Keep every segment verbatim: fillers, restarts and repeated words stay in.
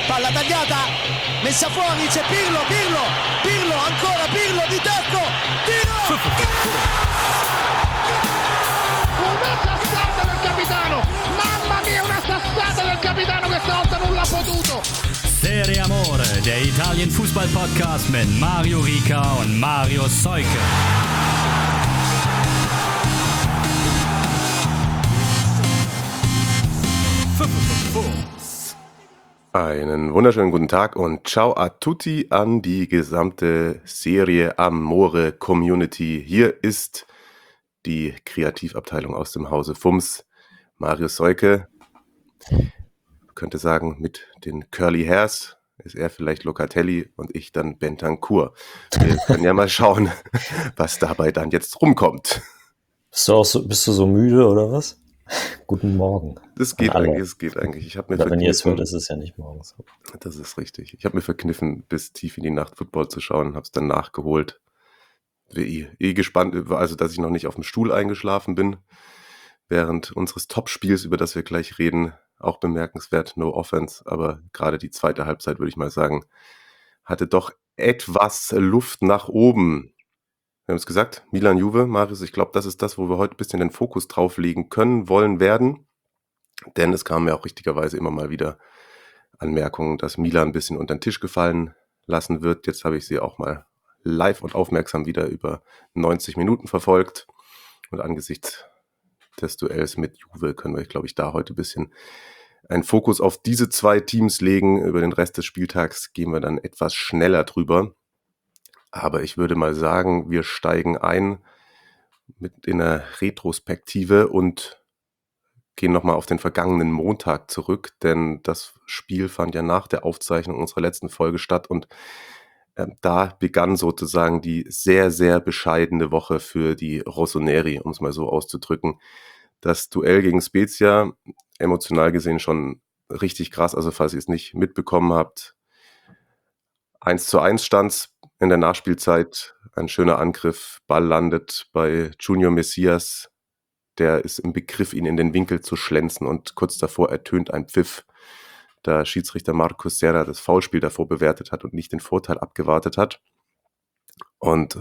palla tagliata, messa fuori, c'è Pirlo, Pirlo, Pirlo, ancora Pirlo di tacco, tiro! Una sassata del capitano, mamma mia, una sassata del capitano, questa volta non l'ha potuto. Serie Amore, der Italien-Fußball-Podcast mit Mario Rica und Mario Seuke. Einen wunderschönen guten Tag und ciao a tutti an die gesamte Serie Amore Community. Hier ist die Kreativabteilung aus dem Hause Fums. Mario Seuke, könnte sagen, mit den Curly Hairs ist er vielleicht Locatelli und ich dann Bentancur. Wir können ja mal schauen, was dabei dann jetzt rumkommt. Bist du auch so, bist du so müde oder was? Guten Morgen. Das geht eigentlich, das geht eigentlich. Ich habe mir Oder wenn ihr es hört, verkniffen, ist es ja nicht morgens. das ist richtig. Ich habe mir verkniffen, bis tief in die Nacht Football zu schauen, habe es dann nachgeholt. Eh, eh gespannt, also dass ich noch nicht auf dem Stuhl eingeschlafen bin während unseres Topspiels, über das wir gleich reden. Auch bemerkenswert, no offense, aber gerade die zweite Halbzeit, würde ich mal sagen, hatte doch etwas Luft nach oben. Wir haben es gesagt, Milan Juve, Marius, ich glaube, das ist das, wo wir heute ein bisschen den Fokus drauf legen können, wollen, werden. Denn es kamen ja auch richtigerweise immer mal wieder Anmerkungen, dass Milan ein bisschen unter den Tisch gefallen lassen wird. Jetzt habe ich sie auch mal live und aufmerksam wieder über neunzig Minuten verfolgt. Und angesichts des Duells mit Juve können wir, glaube ich, da heute ein bisschen einen Fokus auf diese zwei Teams legen. Über den Rest des Spieltags gehen wir dann etwas schneller drüber. Aber ich würde mal sagen, wir steigen ein mit in einer Retrospektive und gehen nochmal auf den vergangenen Montag zurück, denn das Spiel fand ja nach der Aufzeichnung unserer letzten Folge statt und äh, da begann sozusagen die sehr, sehr bescheidene Woche für die Rossoneri, um es mal so auszudrücken. Das Duell gegen Spezia, emotional gesehen schon richtig krass, also falls ihr es nicht mitbekommen habt, eins zu eins stand's in der Nachspielzeit, ein schöner Angriff, Ball landet bei Junior Messias, der ist im Begriff, ihn in den Winkel zu schlänzen und kurz davor ertönt ein Pfiff, da Schiedsrichter Marcos Serra das Foulspiel davor bewertet hat und nicht den Vorteil abgewartet hat. Und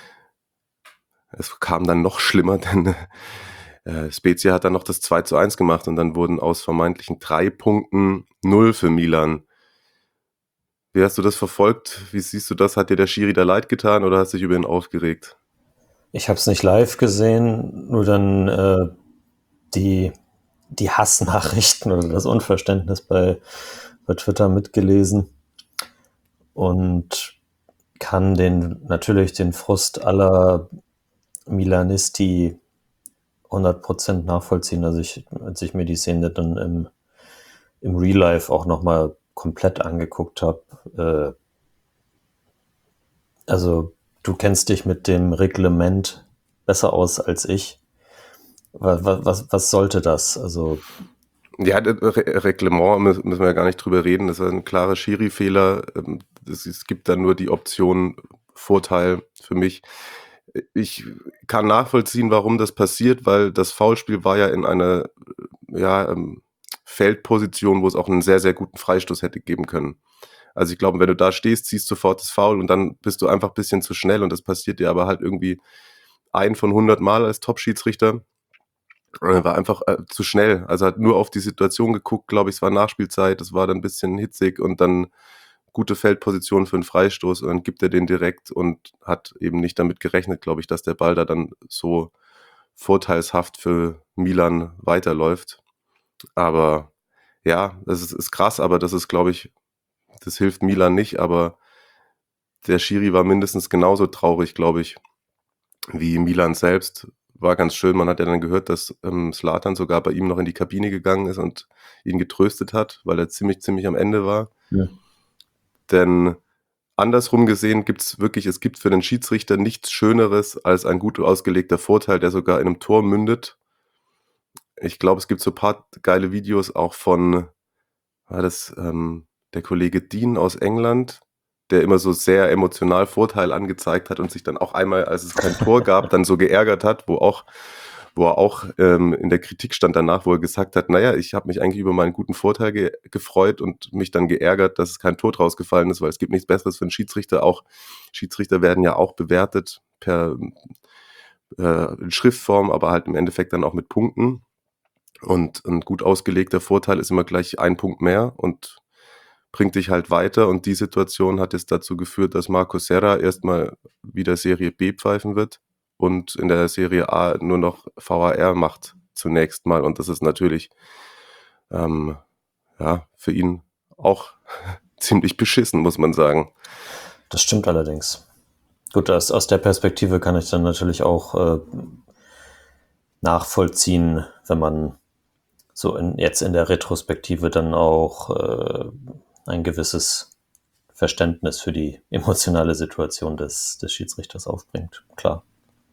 es kam dann noch schlimmer, denn äh, Spezia hat dann noch das zwei zu eins gemacht und dann wurden aus vermeintlichen drei Punkten null für Milan. Wie hast du das verfolgt? Wie siehst du das? Hat dir der Schiri da leid getan oder hast du dich über ihn aufgeregt? Ich habe es nicht live gesehen, nur dann äh, die, die Hassnachrichten oder das Unverständnis bei, bei Twitter mitgelesen und kann den natürlich den Frust aller Milanisti hundert Prozent nachvollziehen, als ich, als ich mir die Szene dann im, im Real Life auch nochmal komplett angeguckt habe. Äh, also du kennst dich mit dem Reglement besser aus als ich. Was, was, was sollte das? Also Ja, das Re- Reglement mü- müssen wir ja gar nicht drüber reden. Das ist ein klarer Schiri-Fehler. Ähm, das- Es gibt da nur die Option Vorteil für mich. Ich kann nachvollziehen, warum das passiert, weil das Foulspiel war ja in einer äh, ja, ähm, Feldposition, wo es auch einen sehr, sehr guten Freistoß hätte geben können. Also ich glaube, wenn du da stehst, ziehst sofort das Foul und dann bist du einfach ein bisschen zu schnell und das passiert dir aber halt irgendwie ein von hundert Mal als Top-Schiedsrichter. Er war einfach äh, zu schnell. Also hat nur auf die Situation geguckt, glaube ich, es war Nachspielzeit, es war dann ein bisschen hitzig und dann gute Feldposition für einen Freistoß und dann gibt er den direkt und hat eben nicht damit gerechnet, glaube ich, dass der Ball da dann so vorteilshaft für Milan weiterläuft. Aber ja, das ist, ist krass, aber das ist, glaube ich, das hilft Milan nicht, aber der Schiri war mindestens genauso traurig, glaube ich, wie Milan selbst. War ganz schön, man hat ja dann gehört, dass ähm, Zlatan sogar bei ihm noch in die Kabine gegangen ist und ihn getröstet hat, weil er ziemlich, ziemlich am Ende war. ja. Denn andersrum gesehen gibt es wirklich, es gibt für den Schiedsrichter nichts Schöneres als ein gut ausgelegter Vorteil, der sogar in einem Tor mündet. Ich glaube, es gibt so ein paar geile Videos auch von, war das ähm, der Kollege Dean aus England, der immer so sehr emotional Vorteil angezeigt hat und sich dann auch einmal, als es kein Tor gab, dann so geärgert hat, wo auch wo er auch ähm, in der Kritik stand danach, wo er gesagt hat, naja, ich habe mich eigentlich über meinen guten Vorteil ge- gefreut und mich dann geärgert, dass es kein Tor draus gefallen ist, weil es gibt nichts Besseres für einen Schiedsrichter. Auch Schiedsrichter werden ja auch bewertet per äh, in Schriftform, aber halt im Endeffekt dann auch mit Punkten. Und ein gut ausgelegter Vorteil ist immer gleich ein Punkt mehr und bringt dich halt weiter. Und die Situation hat jetzt dazu geführt, dass Marco Serra erstmal wieder Serie B pfeifen wird und in der Serie A nur noch V A R macht zunächst mal. Und das ist natürlich ähm, ja, für ihn auch ziemlich beschissen, muss man sagen. Das stimmt allerdings. Gut, aus, aus der Perspektive kann ich dann natürlich auch äh, nachvollziehen, wenn man so in, jetzt in der Retrospektive dann auch äh, ein gewisses Verständnis für die emotionale Situation des, des Schiedsrichters aufbringt. Klar.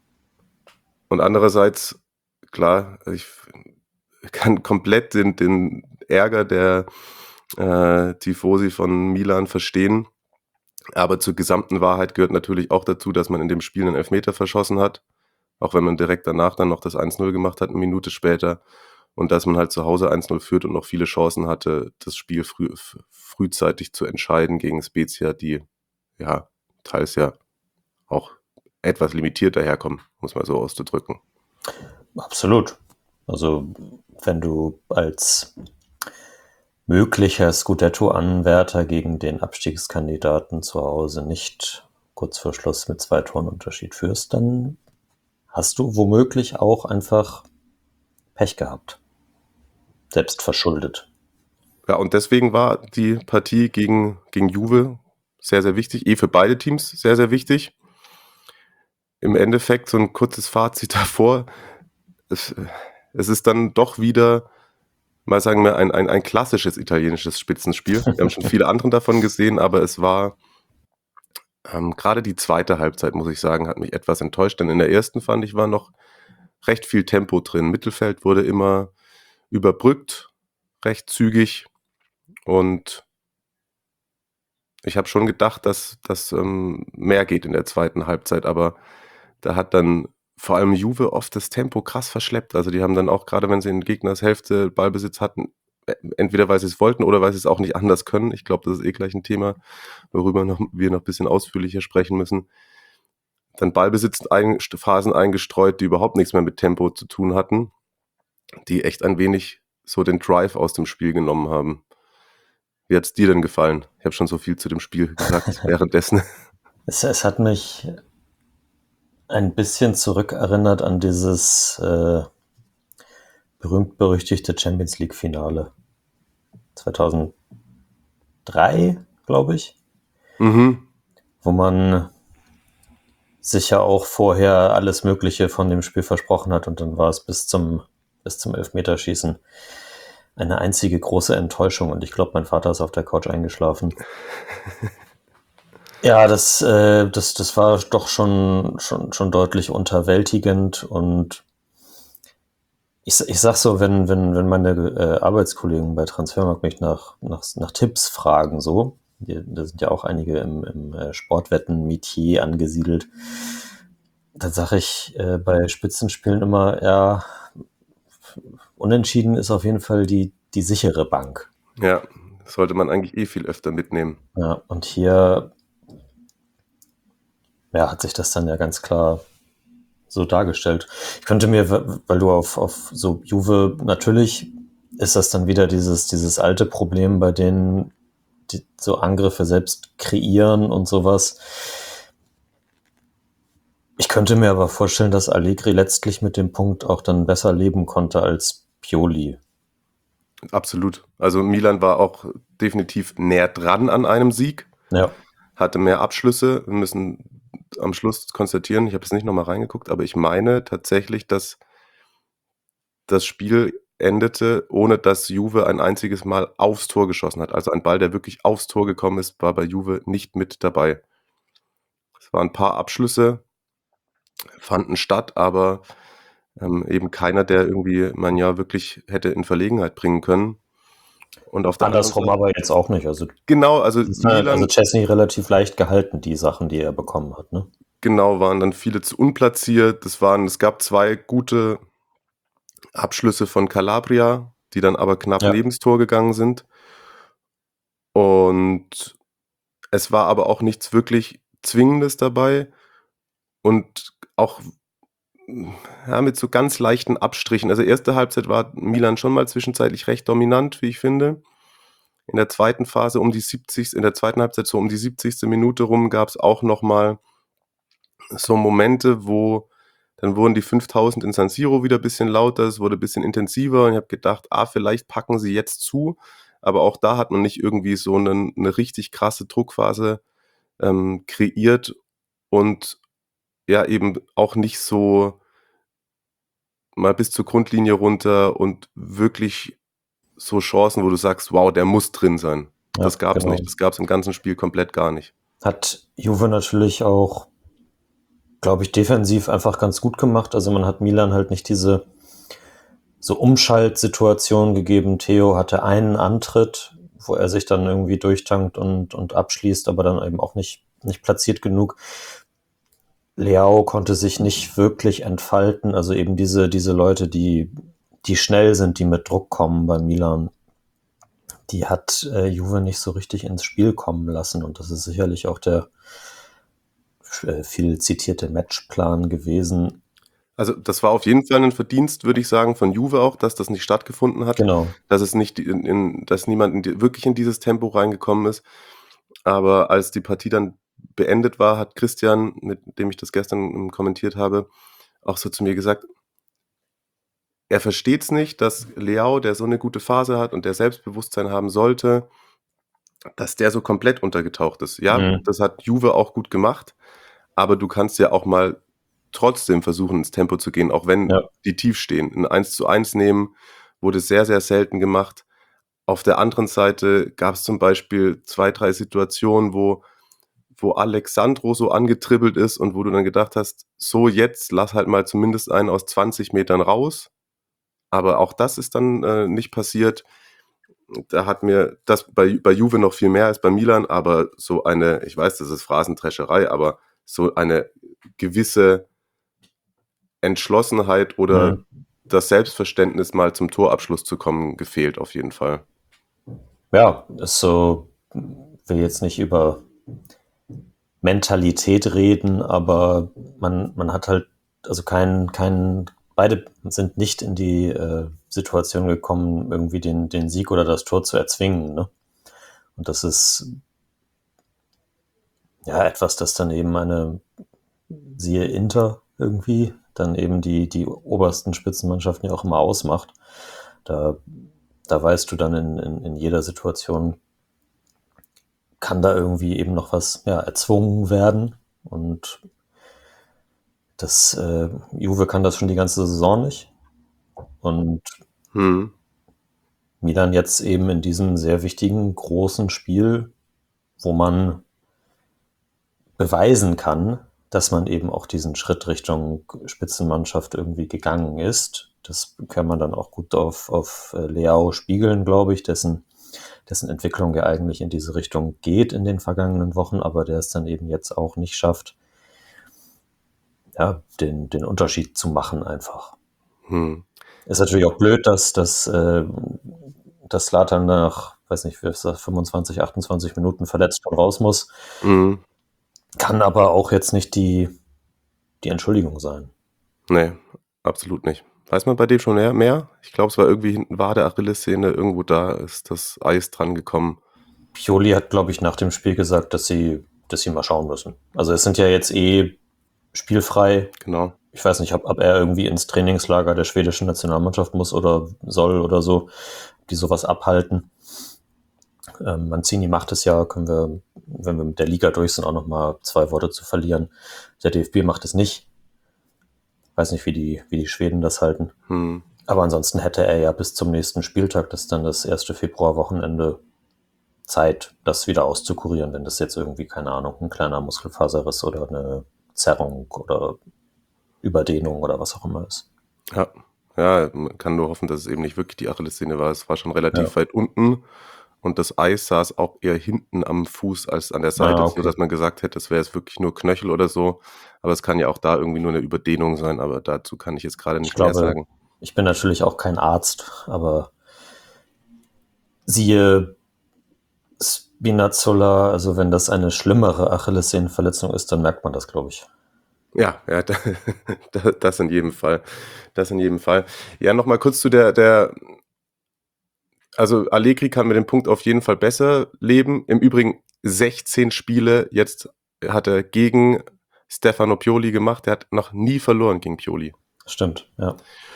Und andererseits, klar, ich kann komplett den, den Ärger der äh, Tifosi von Milan verstehen. Aber zur gesamten Wahrheit gehört natürlich auch dazu, dass man in dem Spiel einen Elfmeter verschossen hat. Auch wenn man direkt danach dann noch das eins null gemacht hat, eine Minute später. Und dass man halt zu Hause eins null führt und noch viele Chancen hatte, das Spiel früh, frühzeitig zu entscheiden gegen Spezia, die ja teils ja auch etwas limitiert daherkommen, muss man so auszudrücken. Absolut. Also wenn du als möglicher Scudetto-Anwärter gegen den Abstiegskandidaten zu Hause nicht kurz vor Schluss mit zwei Toren Unterschied führst, dann hast du womöglich auch einfach Pech gehabt. Selbst verschuldet. Ja, und deswegen war die Partie gegen, gegen Juve sehr, sehr wichtig. Eh für beide Teams sehr, sehr wichtig. Im Endeffekt so ein kurzes Fazit davor. Es, es ist dann doch wieder, mal sagen wir, ein, ein, ein klassisches italienisches Spitzenspiel. Wir haben schon viele andere davon gesehen, aber es war ähm, gerade die zweite Halbzeit, muss ich sagen, hat mich etwas enttäuscht. Denn in der ersten, fand ich, war noch recht viel Tempo drin. Mittelfeld wurde immer überbrückt, recht zügig. Und ich habe schon gedacht, dass das ähm, mehr geht in der zweiten Halbzeit, aber da hat dann vor allem Juve oft das Tempo krass verschleppt. Also die haben dann auch, gerade wenn sie in Gegners Hälfte Ballbesitz hatten, entweder weil sie es wollten oder weil sie es auch nicht anders können. Ich glaube, das ist eh gleich ein Thema, worüber noch, wir noch ein bisschen ausführlicher sprechen müssen. Dann Ballbesitzphasen eingestreut, die überhaupt nichts mehr mit Tempo zu tun hatten, die echt ein wenig so den Drive aus dem Spiel genommen haben. Wie hat es dir denn gefallen? Ich habe schon so viel zu dem Spiel gesagt währenddessen. Es, es hat mich ein bisschen zurückerinnert an dieses äh, berühmt-berüchtigte Champions League-Finale. zweitausenddrei, glaube ich. Mhm. Wo man sich ja auch vorher alles Mögliche von dem Spiel versprochen hat und dann war es bis zum, bis zum Elfmeterschießen eine einzige große Enttäuschung und ich glaube, mein Vater ist auf der Couch eingeschlafen. Ja, das, äh, das, das war doch schon, schon, schon deutlich unterwältigend und ich, ich sag so, wenn, wenn, wenn meine äh, Arbeitskollegen bei Transfermarkt mich nach, nach, nach Tipps fragen, so, die, da sind ja auch einige im, im äh, Sportwetten-Metier angesiedelt, dann sage ich äh, bei Spitzenspielen immer, ja, unentschieden ist auf jeden Fall die, die sichere Bank. Ja, das sollte man eigentlich eh viel öfter mitnehmen. Ja, und hier ja, hat sich das dann ja ganz klar so dargestellt. Ich könnte mir, weil du auf, auf so Juve, natürlich ist das dann wieder dieses, dieses alte Problem, bei denen die so Angriffe selbst kreieren und sowas. Ich könnte mir aber vorstellen, dass Allegri letztlich mit dem Punkt auch dann besser leben konnte als Pioli. Absolut. Also Milan war auch definitiv näher dran an einem Sieg. Ja. Hatte mehr Abschlüsse. Wir müssen am Schluss konstatieren, ich habe jetzt nicht nochmal reingeguckt, aber ich meine tatsächlich, dass das Spiel endete, ohne dass Juve ein einziges Mal aufs Tor geschossen hat. Also ein Ball, der wirklich aufs Tor gekommen ist, war bei Juve nicht mit dabei. Es waren ein paar Abschlüsse, fanden statt, aber ähm, eben keiner, der irgendwie man ja wirklich hätte in Verlegenheit bringen können. Und auf der Andersrum anderen Seite, aber jetzt auch nicht. Also, genau, also das ist halt, Milan, also Chesney relativ leicht gehalten, die Sachen, die er bekommen hat, ne? genau, waren dann viele zu unplatziert. Es waren, es gab zwei gute Abschlüsse von Calabria, die dann aber knapp Ja. nebens Tor gegangen sind. Und es war aber auch nichts wirklich Zwingendes dabei und auch ja, mit so ganz leichten Abstrichen. Also erste Halbzeit war Milan schon mal zwischenzeitlich recht dominant, wie ich finde. In der zweiten Phase um die siebzig, in der zweiten Halbzeit so um die siebzigste Minute rum gab es auch noch mal so Momente, wo dann wurden die fünftausend in San Siro wieder ein bisschen lauter, es wurde ein bisschen intensiver und ich habe gedacht, ah, vielleicht packen sie jetzt zu, aber auch da hat man nicht irgendwie so eine, eine richtig krasse Druckphase ähm, kreiert und ja eben auch nicht so mal bis zur Grundlinie runter und wirklich so Chancen, wo du sagst, wow, der muss drin sein. Ja, das gab es genau. nicht, das gab es im ganzen Spiel komplett gar nicht. Hat Juve natürlich auch, glaube ich, defensiv einfach ganz gut gemacht. Also man hat Milan halt nicht diese so Umschaltsituation gegeben. Theo hatte einen Antritt, wo er sich dann irgendwie durchtankt und, und abschließt, aber dann eben auch nicht, nicht platziert genug. Leao konnte sich nicht wirklich entfalten. Also eben diese, diese Leute, die, die schnell sind, die mit Druck kommen bei Milan, die hat äh, Juve nicht so richtig ins Spiel kommen lassen. Und das ist sicherlich auch der äh, viel zitierte Matchplan gewesen. Also das war auf jeden Fall ein Verdienst, würde ich sagen, von Juve auch, dass das nicht stattgefunden hat. Genau. Dass es nicht in, in, dass niemand in die, wirklich in dieses Tempo reingekommen ist. Aber als die Partie dann beendet war, hat Christian, mit dem ich das gestern kommentiert habe, auch so zu mir gesagt, er versteht es nicht, dass Leao, der so eine gute Phase hat und der Selbstbewusstsein haben sollte, dass der so komplett untergetaucht ist. Ja, Mhm. das hat Juve auch gut gemacht, aber du kannst ja auch mal trotzdem versuchen, ins Tempo zu gehen, auch wenn Ja. die tief stehen. Ein eins zu eins nehmen wurde sehr, sehr selten gemacht. Auf der anderen Seite gab es zum Beispiel zwei, drei Situationen, wo, wo Alexandro so angetribbelt ist und wo du dann gedacht hast, so jetzt lass halt mal zumindest einen aus zwanzig Metern raus. Aber auch das ist dann äh, nicht passiert. Da hat mir das bei, bei Juve noch viel mehr als bei Milan, aber so eine, ich weiß, das ist Phrasendrescherei, aber so eine gewisse Entschlossenheit oder Mhm. das Selbstverständnis, mal zum Torabschluss zu kommen, gefehlt auf jeden Fall. Ja, ist so, will jetzt nicht über Mentalität reden, aber man, man hat halt, also kein, kein, beide sind nicht in die äh, Situation gekommen, irgendwie den, den Sieg oder das Tor zu erzwingen, ne? Und das ist ja etwas, das dann eben eine, siehe Inter irgendwie, dann eben die, die obersten Spitzenmannschaften ja auch immer ausmacht. Da, da weißt du dann in, in, in jeder Situation, kann da irgendwie eben noch was ja, erzwungen werden. Und das äh, Juve kann das schon die ganze Saison nicht. Und Hm. Milan jetzt eben in diesem sehr wichtigen, großen Spiel, wo man beweisen kann, dass man eben auch diesen Schritt Richtung Spitzenmannschaft irgendwie gegangen ist. Das kann man dann auch gut auf, auf Leao spiegeln, glaube ich, dessen, dessen Entwicklung ja eigentlich in diese Richtung geht in den vergangenen Wochen, aber der es dann eben jetzt auch nicht schafft, ja, den, den Unterschied zu machen einfach. Hm. Ist natürlich auch blöd, dass, dass, äh, dass Zlatan nach, weiß nicht, fünfundzwanzig, achtundzwanzig Minuten verletzt schon raus muss. Mhm. Kann aber auch jetzt nicht die, die Entschuldigung sein. Nee, absolut nicht. Weiß man bei dem schon mehr? mehr? Ich glaube, es war irgendwie hinten war der Achillessehne, irgendwo da ist das Eis dran gekommen. Pioli hat, glaube ich, nach dem Spiel gesagt, dass sie, dass sie mal schauen müssen. Also es sind ja jetzt eh spielfrei. Genau. Ich weiß nicht, ob, ob er irgendwie ins Trainingslager der schwedischen Nationalmannschaft muss oder soll oder so, die sowas abhalten. Ähm, Mancini macht es ja, können wir, wenn wir mit der Liga durch sind, auch nochmal zwei Worte zu verlieren. Der D F B macht es nicht. Weiß nicht, wie die, wie die Schweden das halten. Hm. Aber ansonsten hätte er ja bis zum nächsten Spieltag, das ist dann das erste Februarwochenende, Zeit, das wieder auszukurieren, wenn das jetzt irgendwie, keine Ahnung, ein kleiner Muskelfaserriss oder eine Zerrung oder Überdehnung oder was auch immer ist. Ja, ja, man kann nur hoffen, dass es eben nicht wirklich die Achillessehne war. Es war schon relativ Ja. weit unten und das Eis saß auch eher hinten am Fuß als an der Seite, Ah, okay. sodass man gesagt hätte, es wäre jetzt wirklich nur Knöchel oder so. Aber es kann ja auch da irgendwie nur eine Überdehnung sein, aber dazu kann ich jetzt gerade nicht Ich glaube, mehr sagen. Ich bin natürlich auch kein Arzt, aber siehe Spinazzola, also wenn das eine schlimmere Achillessehnenverletzung ist, dann merkt man das, glaube ich. Ja, ja, da, da, das in jedem Fall. Das in jedem Fall. Ja, nochmal kurz zu der, der, also Allegri kann mit dem Punkt auf jeden Fall besser leben. Im Übrigen sechzehn Spiele jetzt hat er gegen Stefano Pioli gemacht. Er hat noch nie verloren gegen Pioli. Stimmt, ja.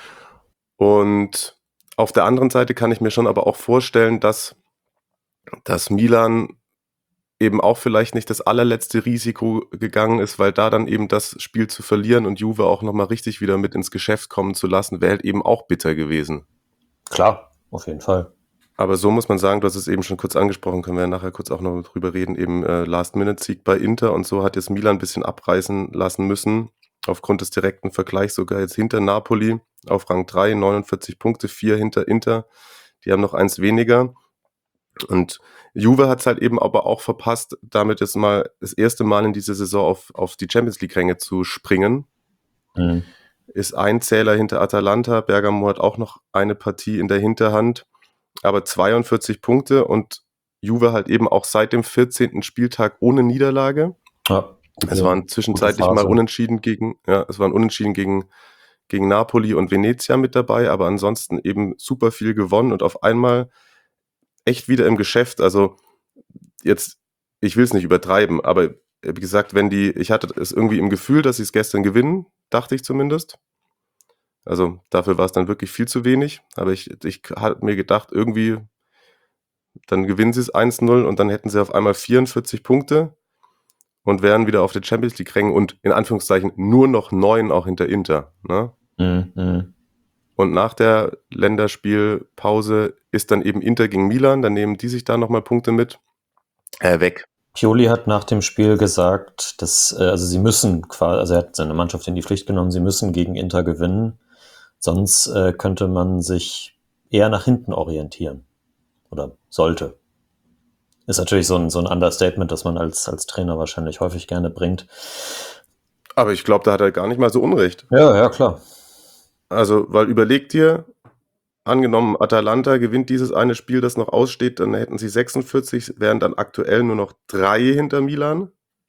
Und auf der anderen Seite kann ich mir schon aber auch vorstellen, dass, dass Milan eben auch vielleicht nicht das allerletzte Risiko gegangen ist, weil da dann eben das Spiel zu verlieren und Juve auch nochmal richtig wieder mit ins Geschäft kommen zu lassen, wäre halt eben auch bitter gewesen. Klar, auf jeden Fall. Aber so muss man sagen, du hast es eben schon kurz angesprochen, können wir ja nachher kurz auch noch drüber reden, eben äh, Last-Minute-Sieg bei Inter und so hat jetzt Milan ein bisschen abreißen lassen müssen, aufgrund des direkten Vergleichs sogar jetzt hinter Napoli auf Rang drei, neunundvierzig Punkte, vier hinter Inter, die haben noch eins weniger. Und Juve hat es halt eben aber auch verpasst, damit jetzt mal das erste Mal in dieser Saison auf, auf die Champions-League-Ränge zu springen. Mhm. Ist ein Zähler hinter Atalanta, Bergamo hat auch noch eine Partie in der Hinterhand, aber zweiundvierzig Punkte und Juve halt eben auch seit dem vierzehnten Spieltag ohne Niederlage. Ja, Es waren zwischenzeitlich mal unentschieden gegen, ja, es waren unentschieden gegen, gegen Napoli und Venezia mit dabei, aber ansonsten eben super viel gewonnen und auf einmal echt wieder im Geschäft. Also jetzt, ich will es nicht übertreiben, aber wie gesagt, wenn die, ich hatte es irgendwie im Gefühl, dass sie es gestern gewinnen, dachte ich zumindest. Also dafür war es dann wirklich viel zu wenig, aber ich, ich habe mir gedacht, irgendwie, dann gewinnen sie es eins null und dann hätten sie auf einmal vierundvierzig Punkte und wären wieder auf der Champions League Rängen und in Anführungszeichen nur noch neun auch hinter Inter. Ne? Mhm. Und nach der Länderspielpause ist dann eben Inter gegen Milan, dann nehmen die sich da nochmal Punkte mit, äh, weg. Pioli hat nach dem Spiel gesagt, dass, äh, also sie müssen quasi, also er hat seine Mannschaft in die Pflicht genommen, sie müssen gegen Inter gewinnen, sonst äh, könnte man sich eher nach hinten orientieren. Oder sollte. Ist natürlich so ein, so ein Understatement, das man als, als Trainer wahrscheinlich häufig gerne bringt. Aber ich glaube, da hat er gar nicht mal so Unrecht. Ja, ja, klar. Also, weil überleg dir, angenommen, Atalanta gewinnt dieses eine Spiel, das noch aussteht, dann hätten sie sechsundvierzig, wären dann aktuell nur noch drei hinter Milan.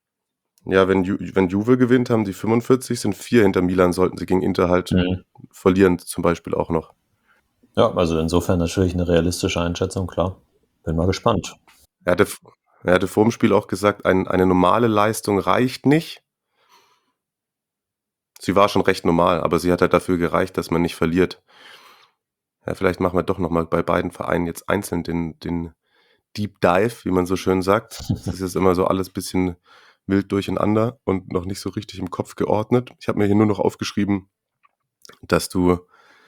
Ja, wenn, Ju- wenn Juve gewinnt, haben die fünfundvierzig, sind vier hinter Milan, sollten sie gegen Inter halt Mhm. verlieren, zum Beispiel auch noch. Ja, also insofern natürlich eine realistische Einschätzung, klar. Bin mal gespannt. Er hatte, er hatte vor dem Spiel auch gesagt, ein, eine normale Leistung reicht nicht. Sie war schon recht normal, aber sie hat halt dafür gereicht, dass man nicht verliert. Ja, vielleicht machen wir doch nochmal bei beiden Vereinen jetzt einzeln den, den Deep Dive, wie man so schön sagt. Das ist jetzt immer so alles ein bisschen wild durcheinander und noch nicht so richtig im Kopf geordnet. Ich habe mir hier nur noch aufgeschrieben, dass du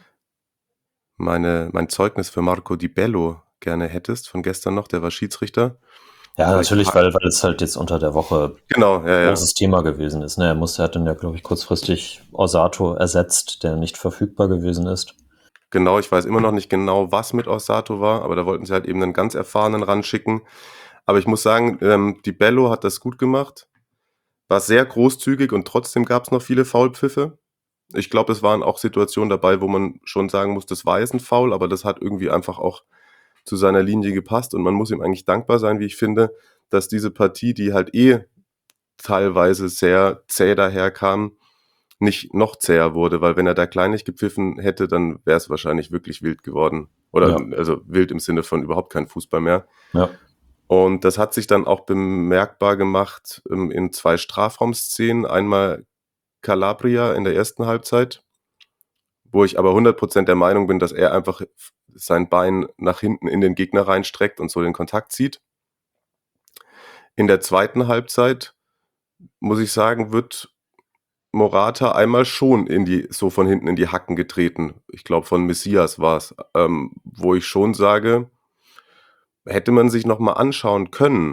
meine, mein Zeugnis für Marco Di Bello gerne hättest, von gestern noch, der war Schiedsrichter. Ja, Aber natürlich, ich- weil, weil es halt jetzt unter der Woche Genau, ja, ein ja. großes Thema gewesen ist. Ne? Er, muss, er hat dann ja, glaube ich, kurzfristig Osato ersetzt, der nicht verfügbar gewesen ist. Genau, ich weiß immer noch nicht genau, was mit Osato war, aber da wollten sie halt eben einen ganz erfahrenen ranschicken. Aber ich muss sagen, ähm, Di Bello hat das gut gemacht, war sehr großzügig und trotzdem gab es noch viele Foulpfiffe. Ich glaube, es waren auch Situationen dabei, wo man schon sagen muss, das war jetzt ein Foul, aber das hat irgendwie einfach auch zu seiner Linie gepasst und man muss ihm eigentlich dankbar sein, wie ich finde, dass diese Partie, die halt eh teilweise sehr zäh daherkam, nicht noch zäher wurde, weil wenn er da kleinlich gepfiffen hätte, dann wäre es wahrscheinlich wirklich wild geworden. Oder Ja. also wild im Sinne von überhaupt kein Fußball mehr. Ja. Und das hat sich dann auch bemerkbar gemacht ähm, in zwei Strafraumszenen. Einmal Calabria in der ersten Halbzeit, wo ich aber hundert Prozent der Meinung bin, dass er einfach sein Bein nach hinten in den Gegner reinstreckt und so den Kontakt zieht. In der zweiten Halbzeit, muss ich sagen, wird Morata einmal schon in die, so von hinten in die Hacken getreten. Ich glaube, von Messias war es, ähm, wo ich schon sage, hätte man sich nochmal anschauen können.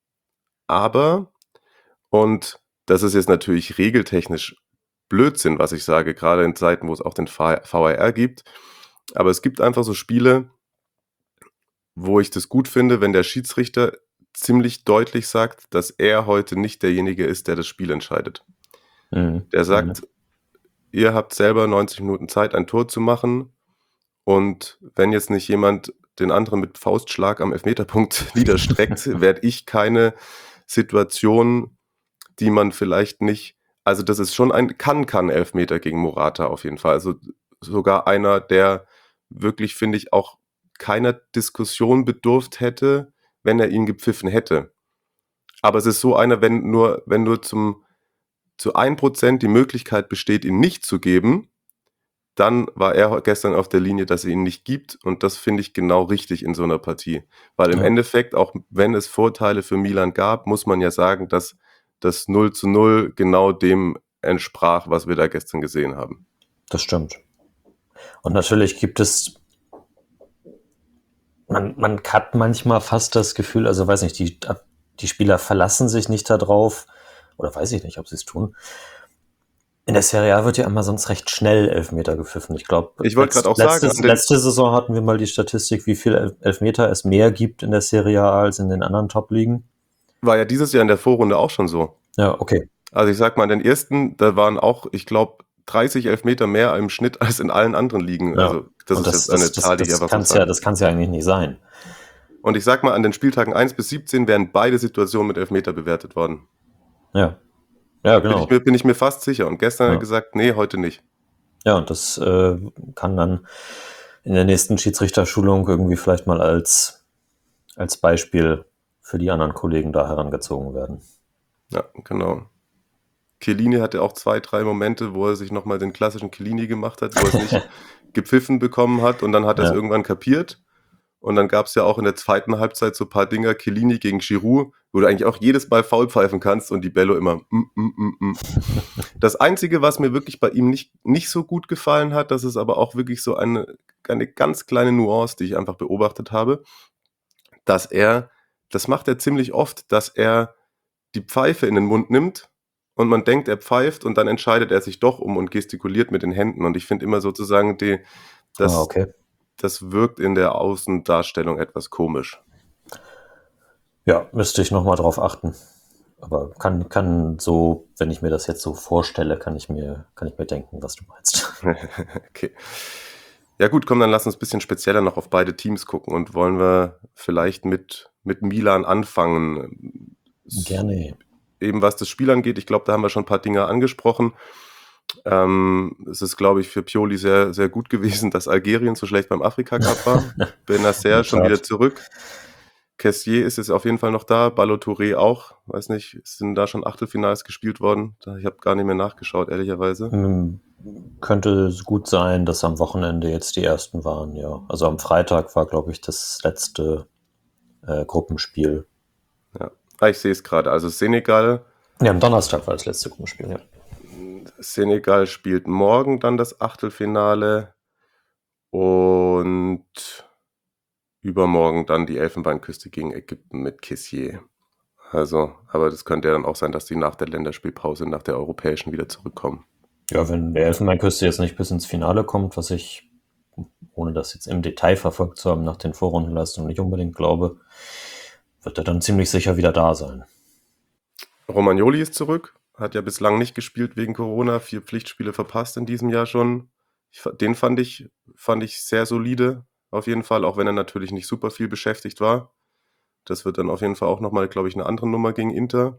Aber, und das ist jetzt natürlich regeltechnisch Blödsinn, was ich sage, gerade in Zeiten, wo es auch den V A R gibt. Aber es gibt einfach so Spiele, wo ich das gut finde, wenn der Schiedsrichter ziemlich deutlich sagt, dass er heute nicht derjenige ist, der das Spiel entscheidet. Mhm. Der sagt, ihr habt selber neunzig Minuten Zeit, ein Tor zu machen. Und wenn jetzt nicht jemand den anderen mit Faustschlag am Elfmeterpunkt niederstreckt, werde ich keine Situation, die man vielleicht nicht, also das ist schon ein Kann-Kann-Elfmeter gegen Morata auf jeden Fall. Also sogar einer, der wirklich, finde ich, auch keiner Diskussion bedurft hätte, wenn er ihn gepfiffen hätte. Aber es ist so einer, wenn nur, wenn nur zum, zu ein Prozent die Möglichkeit besteht, ihn nicht zu geben, dann war er gestern auf der Linie, dass er ihn nicht gibt. Und das finde ich genau richtig in so einer Partie. Weil im Ja. Endeffekt, auch wenn es Vorteile für Milan gab, muss man ja sagen, dass das null zu null genau dem entsprach, was wir da gestern gesehen haben. Das stimmt. Und natürlich gibt es, man, man hat manchmal fast das Gefühl, also weiß nicht, die, die Spieler verlassen sich nicht darauf, oder weiß ich nicht, ob sie es tun. In der Serie A wird ja immer sonst recht schnell Elfmeter gepfiffen. Ich glaube, Ich wollte gerade auch letzte, sagen, an den- letzte Saison hatten wir mal die Statistik, wie viel El- Elfmeter es mehr gibt in der Serie A als in den anderen Top-Ligen. War ja dieses Jahr in der Vorrunde auch schon so. Ja, okay. Also ich sag mal, in den ersten, da waren auch, ich glaube, dreißig Elfmeter mehr im Schnitt als in allen anderen Ligen. Ja. Also das Und ist jetzt eine das, Zahl, die ich das, einfach das so kann's sage. ja, das kann's ja eigentlich nicht sein. Und ich sag mal, an den Spieltagen eins bis siebzehn wären beide Situationen mit Elfmeter bewertet worden. Ja, ja, Bin, genau. ich mir, bin ich mir fast sicher. Und gestern hat Ja. er gesagt, nee, heute nicht. Ja, und das äh, kann dann in der nächsten Schiedsrichterschulung irgendwie vielleicht mal als, als Beispiel für die anderen Kollegen da herangezogen werden. Ja, genau. Chiellini hatte auch zwei, drei Momente, wo er sich nochmal den klassischen Chiellini gemacht hat, wo er es nicht gepfiffen bekommen hat und dann hat er es Ja. irgendwann kapiert. Und dann gab es ja auch in der zweiten Halbzeit so ein paar Dinger, Chiellini gegen Giroud, wo du eigentlich auch jedes Mal faul pfeifen kannst und die Bello immer mm, mm, mm, mm. Das Einzige, was mir wirklich bei ihm nicht, nicht so gut gefallen hat, das ist aber auch wirklich so eine, eine ganz kleine Nuance, die ich einfach beobachtet habe, dass er, das macht er ziemlich oft, dass er die Pfeife in den Mund nimmt und man denkt, er pfeift und dann entscheidet er sich doch um und gestikuliert mit den Händen. Und ich finde immer sozusagen, die, das, ah, okay. das wirkt in der Außendarstellung etwas komisch. Ja, müsste ich nochmal drauf achten. Aber kann, kann so, wenn ich mir das jetzt so vorstelle, kann ich mir, kann ich mir denken, was du meinst. Okay. Ja gut, komm, dann lass uns ein bisschen spezieller noch auf beide Teams gucken und wollen wir vielleicht mit, mit Milan anfangen. Gerne. Eben was das Spiel angeht, ich glaube, da haben wir schon ein paar Dinge angesprochen. Ähm, es ist, glaube ich, für Pioli sehr, sehr gut gewesen, dass Algerien so schlecht beim Afrika-Cup war. Benacer schon wieder zurück. Kessier ist jetzt auf jeden Fall noch da, Ballo-Touré auch. Weiß nicht, sind da schon Achtelfinals gespielt worden? Ich habe gar nicht mehr nachgeschaut, ehrlicherweise. Hm, könnte gut sein, dass am Wochenende jetzt die ersten waren, ja. Also am Freitag war, glaube ich, das letzte äh, Gruppenspiel. Ja. Ah, ich sehe es gerade. Also Senegal, Ja, am Donnerstag war das letzte Gruppenspiel, ja. Senegal spielt morgen dann das Achtelfinale und übermorgen dann die Elfenbeinküste gegen Ägypten mit Kessier. Also, aber das könnte ja dann auch sein, dass die nach der Länderspielpause, nach der europäischen wieder zurückkommen. Ja, wenn der Elfenbeinküste jetzt nicht bis ins Finale kommt, was ich, ohne das jetzt im Detail verfolgt zu haben, nach den Vorrundenleistungen nicht unbedingt glaube, wird er dann ziemlich sicher wieder da sein. Romagnoli ist zurück, hat ja bislang nicht gespielt wegen Corona, vier Pflichtspiele verpasst in diesem Jahr schon. Ich, den fand ich, fand ich sehr solide, auf jeden Fall, auch wenn er natürlich nicht super viel beschäftigt war. Das wird dann auf jeden Fall auch nochmal, glaube ich, eine andere Nummer gegen Inter.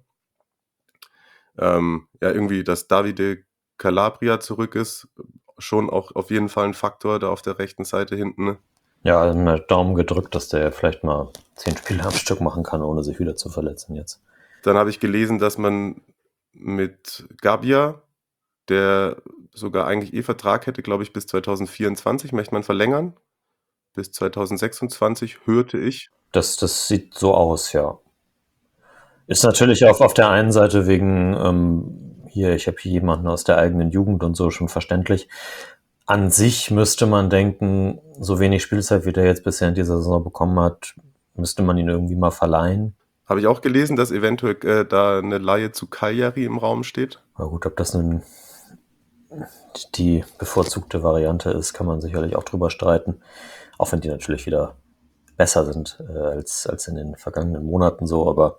Ähm, ja, irgendwie, dass Davide Calabria zurück ist, schon auch auf jeden Fall ein Faktor da auf der rechten Seite hinten. Ja, mir Daumen gedrückt, dass der vielleicht mal zehn Spiele am Stück machen kann, ohne sich wieder zu verletzen jetzt. Dann habe ich gelesen, dass man mit Gabbia, der sogar eigentlich eh Vertrag hätte, glaube ich, bis zwanzig vierundzwanzig, möchte man verlängern. Bis zwanzig sechsundzwanzig, hörte ich. Das, das sieht so aus, ja. Ist natürlich auch auf der einen Seite wegen, ähm, hier, ich habe hier jemanden aus der eigenen Jugend und so, schon verständlich. An sich müsste man denken, so wenig Spielzeit, wie der jetzt bisher in dieser Saison bekommen hat, müsste man ihn irgendwie mal verleihen. Habe ich auch gelesen, dass eventuell äh, da eine Leihe zu Cagliari im Raum steht. Na gut, ob das nun die bevorzugte Variante ist, kann man sicherlich auch drüber streiten. Auch wenn die natürlich wieder besser sind äh, als, als in den vergangenen Monaten so, aber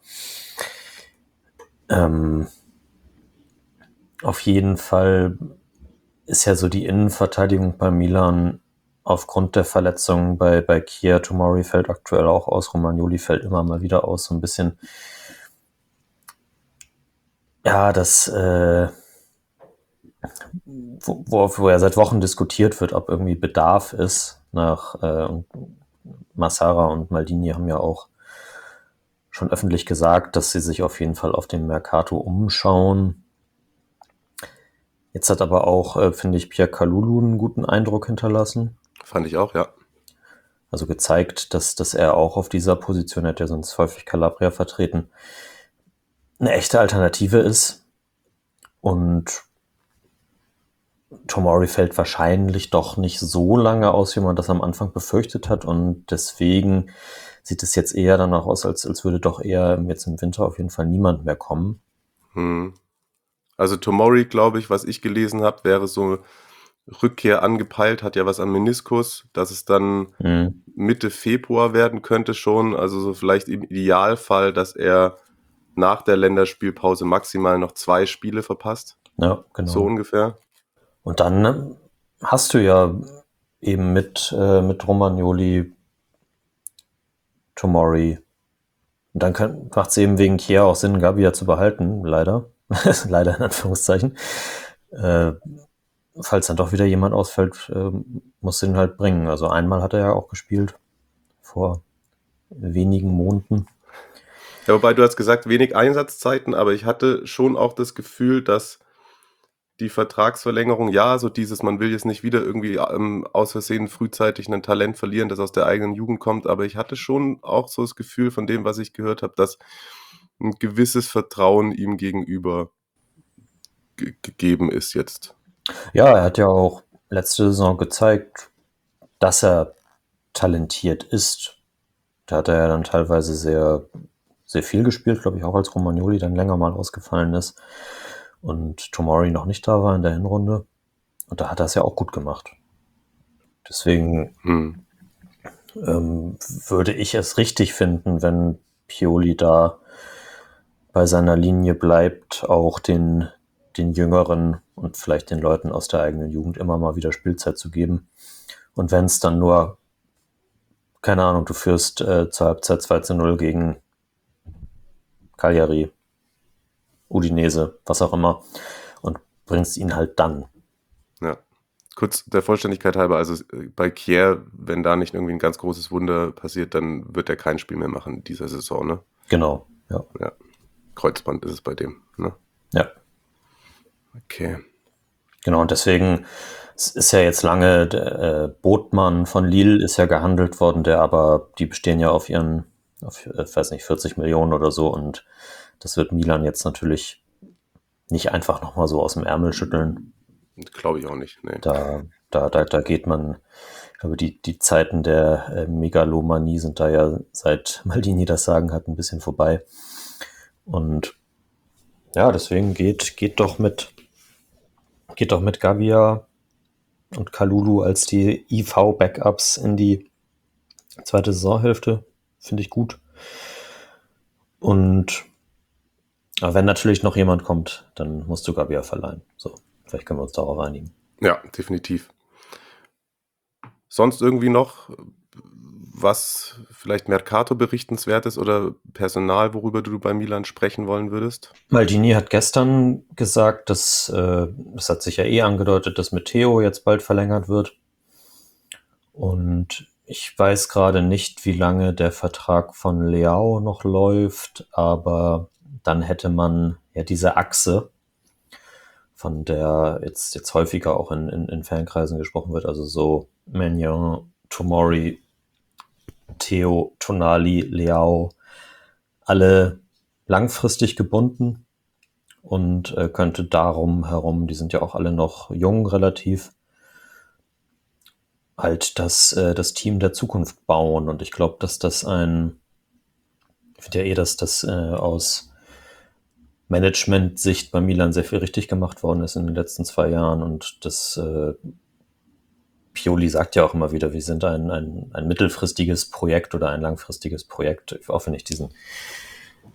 ähm, auf jeden Fall ist ja so die Innenverteidigung bei Milan aufgrund der Verletzungen bei, bei Kier. Tomori fällt aktuell auch aus, Romagnoli fällt immer mal wieder aus, so ein bisschen. Ja, das, äh, wo, wo, wo ja seit Wochen diskutiert wird, ob irgendwie Bedarf ist nach, äh, und Massara und Maldini haben ja auch schon öffentlich gesagt, dass sie sich auf jeden Fall auf dem Mercato umschauen. Jetzt hat aber auch, äh, finde ich, Pierre Kalulu einen guten Eindruck hinterlassen. Fand ich auch, ja. Also gezeigt, dass, dass er auch auf dieser Position, hat ja sonst häufig Calabria vertreten, eine echte Alternative ist. Und Tomori fällt wahrscheinlich doch nicht so lange aus, wie man das am Anfang befürchtet hat. Und deswegen sieht es jetzt eher danach aus, als, als würde doch eher jetzt im Winter auf jeden Fall niemand mehr kommen. Hm. Also Tomori, glaube ich, was ich gelesen habe, wäre so Rückkehr angepeilt, hat ja was am Meniskus, dass es dann Mhm. Mitte Februar werden könnte schon. Also so vielleicht im Idealfall, dass er nach der Länderspielpause maximal noch zwei Spiele verpasst. Ja, genau. So ungefähr. Und dann hast du ja eben mit, äh, mit Romagnoli, Tomori. Und dann macht es eben wegen Kier auch Sinn, Gabia zu behalten, leider. Leider in Anführungszeichen. Äh, falls dann doch wieder jemand ausfällt, äh, muss den halt bringen. Also einmal hat er ja auch gespielt, vor wenigen Monaten. Ja, wobei du hast gesagt, wenig Einsatzzeiten, aber ich hatte schon auch das Gefühl, dass die Vertragsverlängerung, ja, so dieses, man will jetzt nicht wieder irgendwie ähm, aus Versehen frühzeitig ein Talent verlieren, das aus der eigenen Jugend kommt, aber ich hatte schon auch so das Gefühl von dem, was ich gehört habe, dass ein gewisses Vertrauen ihm gegenüber ge- gegeben ist jetzt. Ja, er hat ja auch letzte Saison gezeigt, dass er talentiert ist. Da hat er ja dann teilweise sehr, sehr viel gespielt, glaube ich, auch als Romagnoli dann länger mal ausgefallen ist und Tomori noch nicht da war in der Hinrunde. Und da hat er es ja auch gut gemacht. Deswegen Hm. ähm, würde ich es richtig finden, wenn Pioli da bei seiner Linie bleibt, auch den, den Jüngeren und vielleicht den Leuten aus der eigenen Jugend immer mal wieder Spielzeit zu geben. Und wenn es dann nur, keine Ahnung, du führst äh, zur Halbzeit zwei zu null gegen Cagliari, Udinese, was auch immer, und bringst ihn halt dann. Ja. Kurz der Vollständigkeit halber, also äh, bei Kier, wenn da nicht irgendwie ein ganz großes Wunder passiert, dann wird er kein Spiel mehr machen in dieser Saison, ne? Genau, ja. Ja. Kreuzband ist es bei dem, ne? Ja. Okay. Genau, und deswegen es ist ja jetzt lange, der äh, Botmann von Lille ist ja gehandelt worden, der aber, die bestehen ja auf ihren, auf, ich weiß nicht, vierzig Millionen oder so, und das wird Milan jetzt natürlich nicht einfach nochmal so aus dem Ärmel schütteln. Glaube ich auch nicht, nee. Da, da, da, da geht man, ich glaube, die, die Zeiten der äh, Megalomanie sind da ja, seit Maldini das Sagen hat, ein bisschen vorbei. Und ja, deswegen geht, geht doch mit, geht doch mit Gabia und Kalulu als die I V-Backups in die zweite Saisonhälfte. Finde ich gut. Und aber wenn natürlich noch jemand kommt, dann musst du Gabia verleihen. So, vielleicht können wir uns darauf einigen. Ja, definitiv. Sonst irgendwie noch was vielleicht Mercato berichtenswert ist oder Personal, worüber du bei Milan sprechen wollen würdest? Maldini hat gestern gesagt, dass, äh, das hat sich ja eh angedeutet, dass mit Theo jetzt bald verlängert wird. Und ich weiß gerade nicht, wie lange der Vertrag von Leao noch läuft, aber dann hätte man ja diese Achse, von der jetzt, jetzt häufiger auch in, in, in Fankreisen gesprochen wird, also so Maignan, Tomori, Theo, Tonali, Leao, alle langfristig gebunden und äh, könnte darum herum, die sind ja auch alle noch jung relativ, halt das, äh, das Team der Zukunft bauen. Und ich glaube, dass das ein, ich finde ja eh, dass das äh, aus Management-Sicht bei Milan sehr viel richtig gemacht worden ist in den letzten zwei Jahren. Und das äh, Pioli sagt ja auch immer wieder, wir sind ein, ein, ein mittelfristiges Projekt oder ein langfristiges Projekt, auch wenn ich diesen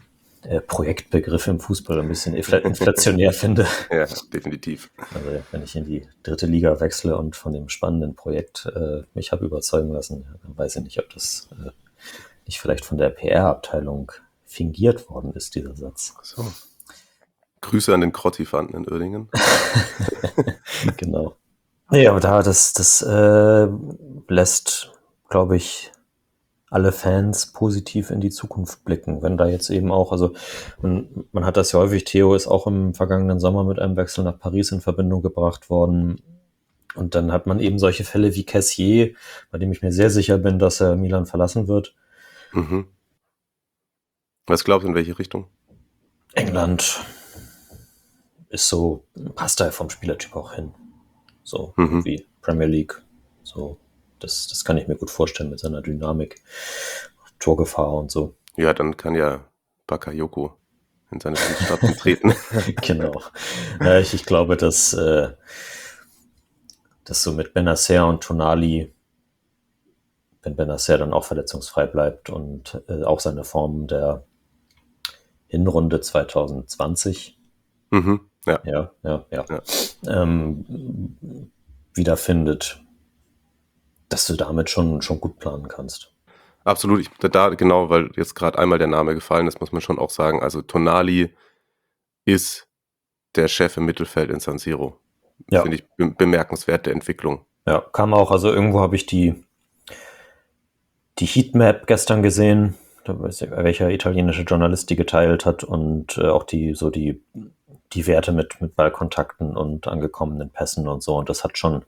äh, Projektbegriff im Fußball ein bisschen inflationär finde. Ja, definitiv. Also wenn ich in die dritte Liga wechsle und von dem spannenden Projekt äh, mich habe überzeugen lassen, dann weiß ich nicht, ob das äh, nicht vielleicht von der P R-Abteilung fingiert worden ist, dieser Satz. So. Grüße an den Crotty-Fanden in Uerdingen. Genau. Nee, aber da, das, das äh, lässt, glaube ich, alle Fans positiv in die Zukunft blicken, wenn da jetzt eben auch, also man, man hat das ja häufig, Theo ist auch im vergangenen Sommer mit einem Wechsel nach Paris in Verbindung gebracht worden und dann hat man eben solche Fälle wie Kessié, bei dem ich mir sehr sicher bin, dass er Milan verlassen wird. Mhm. Was glaubst du, in welche Richtung? England ist so, passt da vom Spielertyp auch hin. So, Mhm. wie Premier League, so. Das, das kann ich mir gut vorstellen mit seiner Dynamik, Torgefahr und so. Ja, dann kann ja Bakayoko in seine Fußstapfen treten. Genau. Ja, ich, ich glaube, dass, äh, dass so mit Benacer und Tonali, wenn Benacer dann auch verletzungsfrei bleibt und äh, auch seine Form der Hinrunde zwanzig zwanzig Mhm. Ja. ja, ja, ja, Ja. Ähm, wiederfindet, dass du damit schon, schon gut planen kannst. Absolut, ich, da genau, weil jetzt gerade einmal der Name gefallen ist, muss man schon auch sagen, also Tonali ist der Chef im Mittelfeld in San Siro. Ja. Finde ich be- bemerkenswerte Entwicklung. Ja, kam auch, also irgendwo habe ich die, die Heatmap gestern gesehen, da weiß ich, welcher italienische Journalist die geteilt hat und äh, auch die, so die, die Werte mit, mit Ballkontakten und angekommenen Pässen und so. Und das hat schon,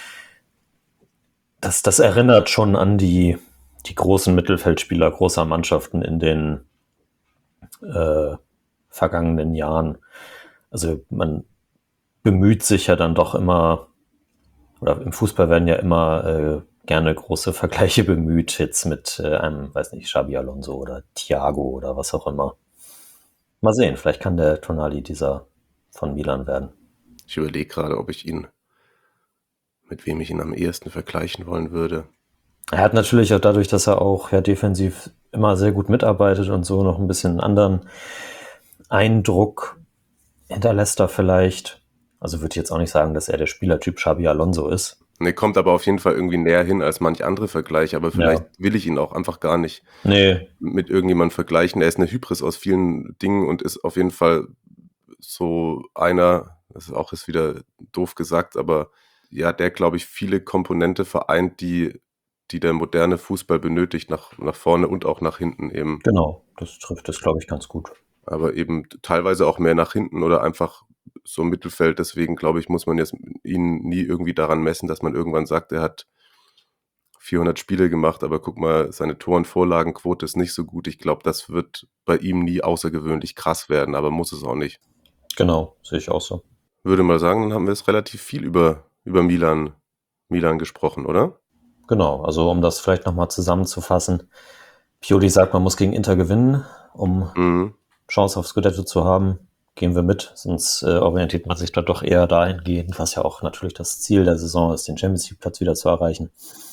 das, das erinnert schon an die, die großen Mittelfeldspieler großer Mannschaften in den äh, vergangenen Jahren. Also man bemüht sich ja dann doch immer, oder im Fußball werden ja immer äh, gerne große Vergleiche bemüht, jetzt mit äh, einem, weiß nicht, Xabi Alonso oder Thiago oder was auch immer. Mal sehen, vielleicht kann der Tonali dieser von Milan werden. Ich überlege gerade, ob ich ihn, mit wem ich ihn am ehesten vergleichen wollen würde. Er hat natürlich auch dadurch, dass er auch ja defensiv immer sehr gut mitarbeitet und so noch ein bisschen einen anderen Eindruck hinterlässt er vielleicht. Also würde ich jetzt auch nicht sagen, dass er der Spielertyp Xabi Alonso ist. Ne, kommt aber auf jeden Fall irgendwie näher hin als manch andere Vergleiche, aber vielleicht Ja. will ich ihn auch einfach gar nicht Nee, mit irgendjemandem vergleichen. Er ist eine Hybris aus vielen Dingen und ist auf jeden Fall so einer, das ist auch ist wieder doof gesagt, aber ja, der, glaube ich, viele Komponente vereint, die, die der moderne Fußball benötigt, nach, nach vorne und auch nach hinten eben. genau. Das trifft es, glaube ich, ganz gut. Aber eben teilweise auch mehr nach hinten oder einfach so im Mittelfeld. Deswegen, glaube ich, muss man jetzt ihn nie irgendwie daran messen, dass man irgendwann sagt, er hat vierhundert Spiele gemacht, aber guck mal, seine Tor- und Vorlagenquote ist nicht so gut. Ich glaube, das wird bei ihm nie außergewöhnlich krass werden, aber muss es auch nicht. Genau, sehe ich auch so. Würde mal sagen, dann haben wir jetzt relativ viel über, über Milan, Milan gesprochen, oder? Genau, also um das vielleicht nochmal zusammenzufassen. Pioli sagt, man muss gegen Inter gewinnen, um Mhm. Chance auf Scudetto zu haben. Gehen wir mit, sonst äh, orientiert man sich da doch eher dahingehend, was ja auch natürlich das Ziel der Saison ist, den Champions League Platz wieder zu erreichen.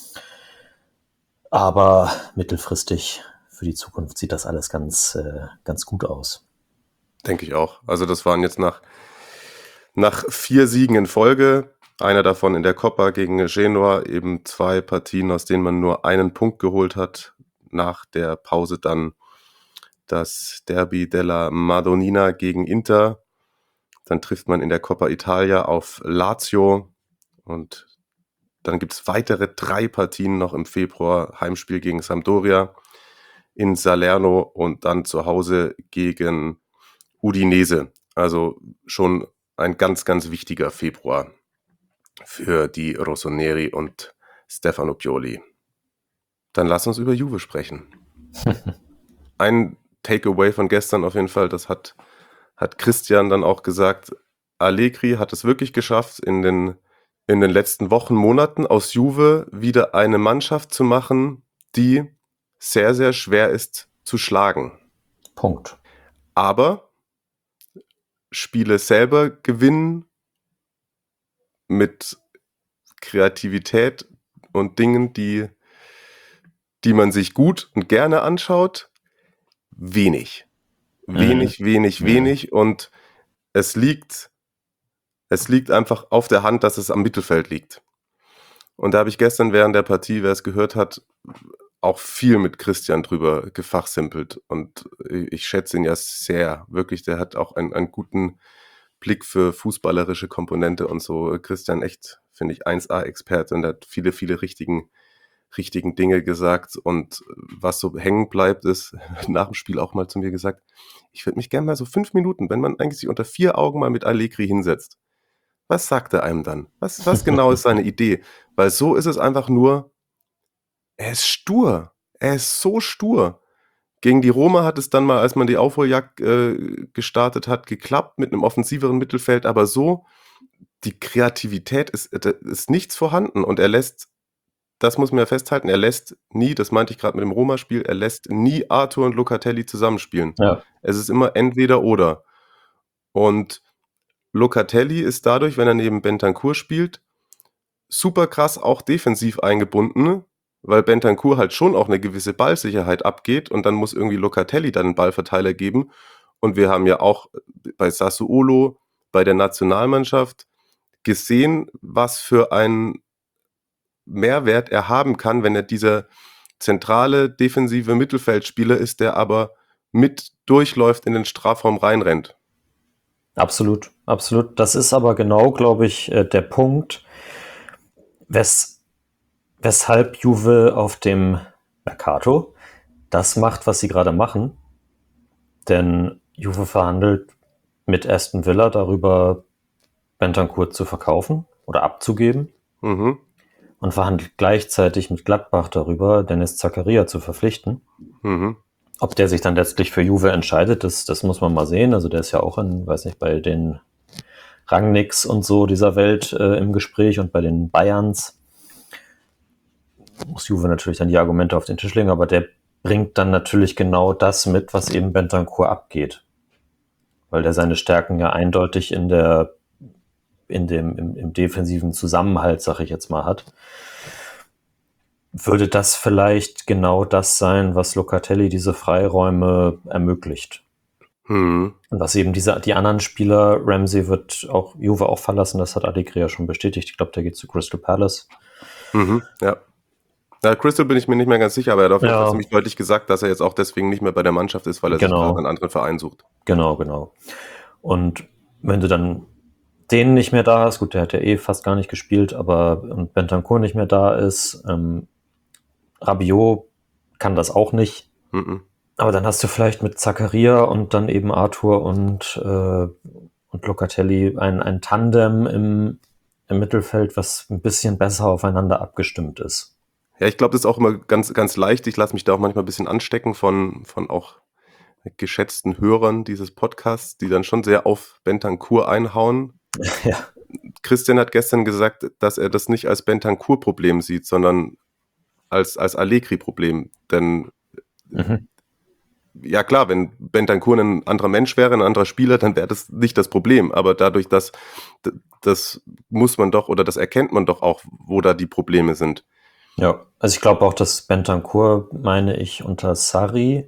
Aber mittelfristig für die Zukunft sieht das alles ganz, äh, ganz gut aus. Denke ich auch. Also das waren jetzt nach, nach vier Siegen in Folge, einer davon in der Coppa gegen Genoa, eben zwei Partien, aus denen man nur einen Punkt geholt hat. Nach der Pause dann das Derby della Madonnina gegen Inter. Dann trifft man in der Coppa Italia auf Lazio und dann gibt es weitere drei Partien noch im Februar. Heimspiel gegen Sampdoria in Salerno und dann zu Hause gegen Udinese. Also schon ein ganz, ganz wichtiger Februar für die Rossoneri und Stefano Pioli. Dann lass uns über Juve sprechen. Ein Takeaway von gestern auf jeden Fall, das hat, hat Christian dann auch gesagt, Allegri hat es wirklich geschafft, in den, in den letzten Wochen, Monaten aus Juve wieder eine Mannschaft zu machen, die sehr, sehr schwer ist zu schlagen. Punkt. Aber Spiele selber gewinnen mit Kreativität und Dingen, die, die man sich gut und gerne anschaut, wenig. wenig, mhm. wenig, mhm. wenig und es liegt, es liegt einfach auf der Hand, dass es am Mittelfeld liegt. Und da habe ich gestern während der Partie, wer es gehört hat, auch viel mit Christian drüber gefachsimpelt und ich schätze ihn ja sehr, wirklich, der hat auch einen, einen guten Blick für fußballerische Komponente und so. Christian echt, finde ich, eins A-Experte und hat viele, viele richtigen, richtigen Dinge gesagt und was so hängen bleibt, ist nach dem Spiel auch mal zu mir gesagt, ich würde mich gerne mal so fünf Minuten, wenn man eigentlich sich unter vier Augen mal mit Allegri hinsetzt, was sagt er einem dann? Was, was genau ist seine Idee? Weil so ist es einfach nur, er ist stur. Er ist so stur. Gegen die Roma hat es dann mal, als man die Aufholjagd äh, gestartet hat, geklappt mit einem offensiveren Mittelfeld, aber so, die Kreativität ist, ist nichts vorhanden und er lässt, das muss man ja festhalten, er lässt nie, das meinte ich gerade mit dem Roma-Spiel, er lässt nie Arthur und Locatelli zusammenspielen. Ja. Es ist immer entweder oder. Und Locatelli ist dadurch, wenn er neben Bentancur spielt, super krass auch defensiv eingebunden, weil Bentancur halt schon auch eine gewisse Ballsicherheit abgeht und dann muss irgendwie Locatelli dann einen Ballverteiler geben. Und wir haben ja auch bei Sassuolo, bei der Nationalmannschaft gesehen, was für einen Mehrwert er haben kann, wenn er dieser zentrale defensive Mittelfeldspieler ist, der aber mit durchläuft in den Strafraum reinrennt. Absolut, absolut. Das ist aber genau, glaube ich, der Punkt, wes weshalb Juve auf dem Mercato das macht, was sie gerade machen. Denn Juve verhandelt mit Aston Villa darüber, Bentancur zu verkaufen oder abzugeben. Mhm. Und verhandelt gleichzeitig mit Gladbach darüber, Dennis Zakaria zu verpflichten. Mhm. Ob der sich dann letztlich für Juve entscheidet, das, das muss man mal sehen. Also der ist ja auch in, weiß nicht, bei den Rangnicks und so dieser Welt äh, im Gespräch und bei den Bayerns. Muss Juve natürlich dann die Argumente auf den Tisch legen, aber der bringt dann natürlich genau das mit, was eben Bentancur abgeht. Weil der seine Stärken ja eindeutig in der, in dem, im, im defensiven Zusammenhalt, sag ich jetzt mal, hat. Würde das vielleicht genau das sein, was Locatelli diese Freiräume ermöglicht? Hm. Und was eben diese, die anderen Spieler, Ramsey wird auch Juve auch verlassen, das hat Allegri ja schon bestätigt. Ich glaube, der geht zu Crystal Palace. Mhm, ja. Ja, Crystal bin ich mir nicht mehr ganz sicher, aber er hat auf jeden Fall ziemlich deutlich gesagt, dass er jetzt auch deswegen nicht mehr bei der Mannschaft ist, weil er genau. sich gerade einen anderen Verein sucht. Genau, genau. Und wenn du dann den nicht mehr da hast, gut, der hat ja eh fast gar nicht gespielt, aber und Bentancur nicht mehr da ist, ähm, Rabiot kann das auch nicht. Mhm. Aber dann hast du vielleicht mit Zakaria und dann eben Arthur und, äh, und Locatelli ein, ein Tandem im, im Mittelfeld, was ein bisschen besser aufeinander abgestimmt ist. Ja, ich glaube, das ist auch immer ganz, ganz leicht. Ich lasse mich da auch manchmal ein bisschen anstecken von, von auch geschätzten Hörern dieses Podcasts, die dann schon sehr auf Bentancur einhauen. Ja. Christian hat gestern gesagt, dass er das nicht als Bentancur-Problem sieht, sondern als, als Allegri-Problem. Denn mhm. ja klar, wenn Bentancur ein anderer Mensch wäre, ein anderer Spieler, dann wäre das nicht das Problem. Aber dadurch, dass das muss man doch oder das erkennt man doch auch, wo da die Probleme sind. Ja, also ich glaube auch, dass Bentancur, meine ich, unter Sarri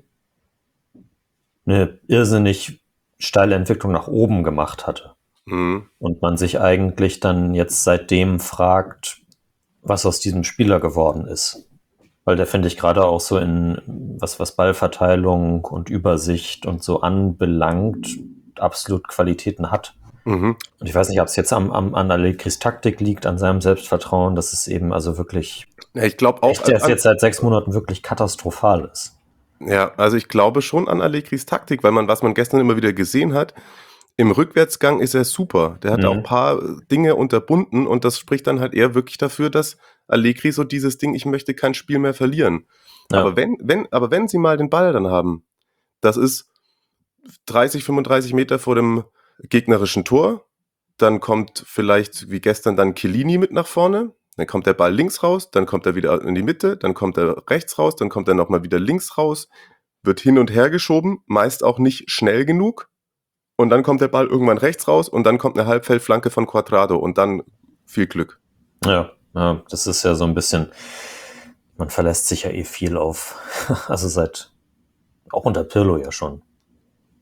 eine irrsinnig steile Entwicklung nach oben gemacht hatte. Mhm. Und man sich eigentlich dann jetzt seitdem fragt, was aus diesem Spieler geworden ist. Weil der, finde ich, gerade auch so in was, was Ballverteilung und Übersicht und so anbelangt, absolut Qualitäten hat. Mhm. Und ich weiß nicht, ob es jetzt am, am, an Allegris Taktik liegt, an seinem Selbstvertrauen, dass es eben also wirklich, ja, ich glaube auch, echt, der ist jetzt seit sechs Monaten wirklich katastrophal ist. Ja, also ich glaube schon an Allegris Taktik, weil man, was man gestern immer wieder gesehen hat, im Rückwärtsgang ist er super. Der hat mhm. auch ein paar Dinge unterbunden und das spricht dann halt eher wirklich dafür, dass Allegri so dieses Ding, ich möchte kein Spiel mehr verlieren. Ja. Aber wenn, wenn, aber wenn sie mal den Ball dann haben, das ist dreißig, fünfunddreißig Meter vor dem gegnerischen Tor, dann kommt vielleicht wie gestern dann Chiellini mit nach vorne, dann kommt der Ball links raus, dann kommt er wieder in die Mitte, dann kommt er rechts raus, dann kommt er nochmal wieder links raus, wird hin und her geschoben, meist auch nicht schnell genug und dann kommt der Ball irgendwann rechts raus und dann kommt eine Halbfeldflanke von Cuadrado und dann viel Glück. Ja, ja, das ist ja so ein bisschen, man verlässt sich ja eh viel auf, also seit, auch unter Pirlo ja schon.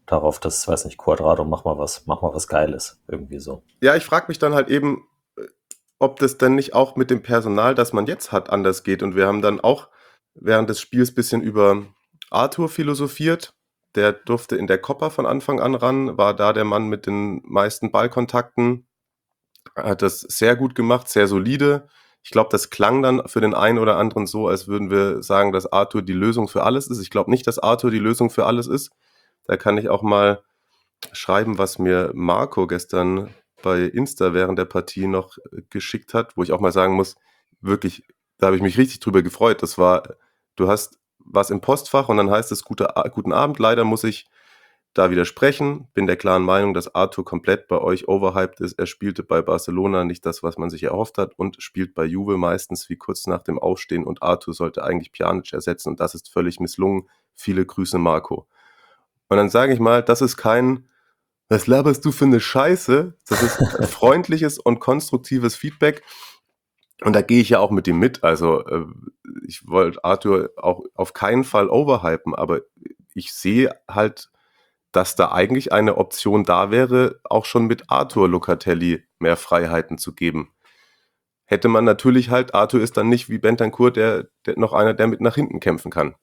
darauf, dass, weiß nicht, Cuadrado, mach mal was, mach mal was Geiles, irgendwie so. Ja, ich frage mich dann halt eben, ob das dann nicht auch mit dem Personal, das man jetzt hat, anders geht. Und wir haben dann auch während des Spiels ein bisschen über Arthur philosophiert. Der durfte in der Copa von Anfang an ran, war da der Mann mit den meisten Ballkontakten, hat das sehr gut gemacht, sehr solide. Ich glaube, das klang dann für den einen oder anderen so, als würden wir sagen, dass Arthur die Lösung für alles ist. Ich glaube nicht, dass Arthur die Lösung für alles ist. Da kann ich auch mal schreiben, was mir Marco gestern bei Insta während der Partie noch geschickt hat, wo ich auch mal sagen muss, wirklich, da habe ich mich richtig drüber gefreut. Das war, du hast was im Postfach und dann heißt es, gute, guten Abend, leider muss ich da widersprechen. Bin der klaren Meinung, dass Arthur komplett bei euch overhyped ist. Er spielte bei Barcelona nicht das, was man sich erhofft hat und spielt bei Juve meistens wie kurz nach dem Aufstehen und Arthur sollte eigentlich Pjanic ersetzen und das ist völlig misslungen. Viele Grüße, Marco. Und dann sage ich mal, das ist kein, was laberst du für eine Scheiße? Das ist freundliches und konstruktives Feedback. Und da gehe ich ja auch mit ihm mit. Also ich wollte Arthur auch auf keinen Fall overhypen, aber ich sehe halt, dass da eigentlich eine Option da wäre, auch schon mit Arthur Locatelli mehr Freiheiten zu geben. Hätte man natürlich halt, Arthur ist dann nicht wie Bentancur, der, der noch einer, der mit nach hinten kämpfen kann.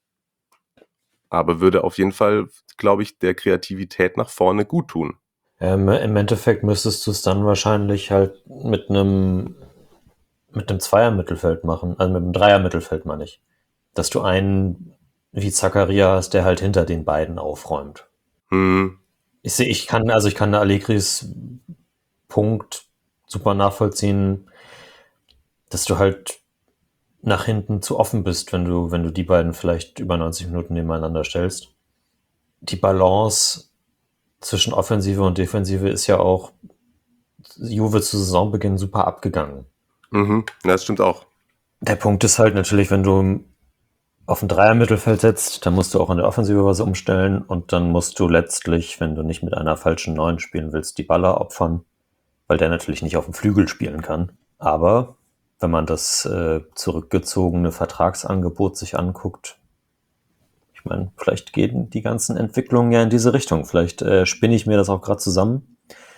Aber würde auf jeden Fall, glaube ich, der Kreativität nach vorne gut tun. Ähm, Im Endeffekt müsstest du es dann wahrscheinlich halt mit einem mit einem Zweier-Mittelfeld machen, also mit einem Dreier-Mittelfeld meine ich. Dass du einen wie Zakaria hast, der halt hinter den beiden aufräumt. Hm. Ich sehe, ich kann, also ich kann Allegris Punkt super nachvollziehen, dass du halt nach hinten zu offen bist, wenn du, wenn du die beiden vielleicht über neunzig Minuten nebeneinander stellst. Die Balance zwischen Offensive und Defensive ist ja auch Juve zu Saisonbeginn super abgegangen. Mhm, das stimmt auch. Der Punkt ist halt natürlich, wenn du auf ein Dreier-Mittelfeld setzt, dann musst du auch in der Offensive was umstellen und dann musst du letztlich, wenn du nicht mit einer falschen Neun spielen willst, die Baller opfern, weil der natürlich nicht auf dem Flügel spielen kann. Aber wenn man das äh, zurückgezogene Vertragsangebot sich anguckt, ich meine, vielleicht gehen die ganzen Entwicklungen ja in diese Richtung. Vielleicht äh, spinne ich mir das auch gerade zusammen,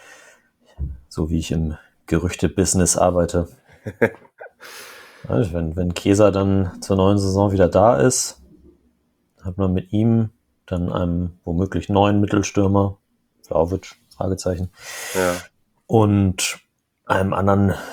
so wie ich im Gerüchte-Business arbeite. Also wenn, wenn Chiesa dann zur neuen Saison wieder da ist, hat man mit ihm dann einem womöglich neuen Mittelstürmer, Vlahovic, Fragezeichen, Ja. und einem anderen äh,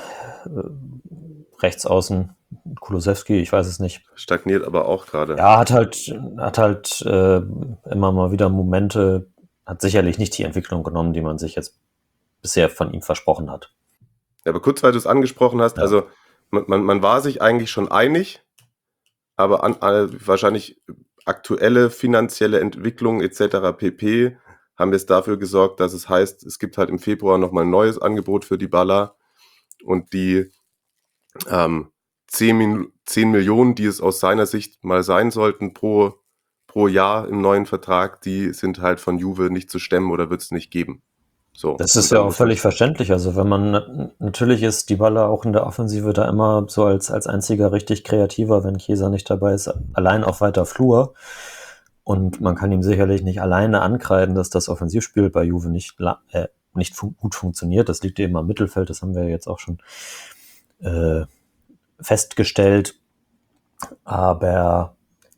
Rechtsaußen, Kulusewski, ich weiß es nicht. Stagniert aber auch gerade. Ja, hat halt, hat halt äh, immer mal wieder Momente, hat sicherlich nicht die Entwicklung genommen, die man sich jetzt bisher von ihm versprochen hat. Ja, aber kurz, weil du es angesprochen hast, Ja. also man, man, man war sich eigentlich schon einig, aber an, an, wahrscheinlich aktuelle finanzielle Entwicklung et cetera pp. Haben jetzt dafür gesorgt, dass es heißt, es gibt halt im Februar nochmal ein neues Angebot für Dybala und die ähm, zehn Millionen, die es aus seiner Sicht mal sein sollten pro, pro Jahr im neuen Vertrag, die sind halt von Juve nicht zu stemmen oder wird es nicht geben. So. Das ist Und ja dann auch muss völlig verständlich. Also wenn man, natürlich ist Dybala auch in der Offensive da immer so als, als einziger richtig kreativer, wenn Chiesa nicht dabei ist, allein auf weiter Flur. Und man kann ihm sicherlich nicht alleine ankreiden, dass das Offensivspiel bei Juve nicht, äh, nicht fun- gut funktioniert. Das liegt eben am Mittelfeld, das haben wir jetzt auch schon äh, festgestellt. Aber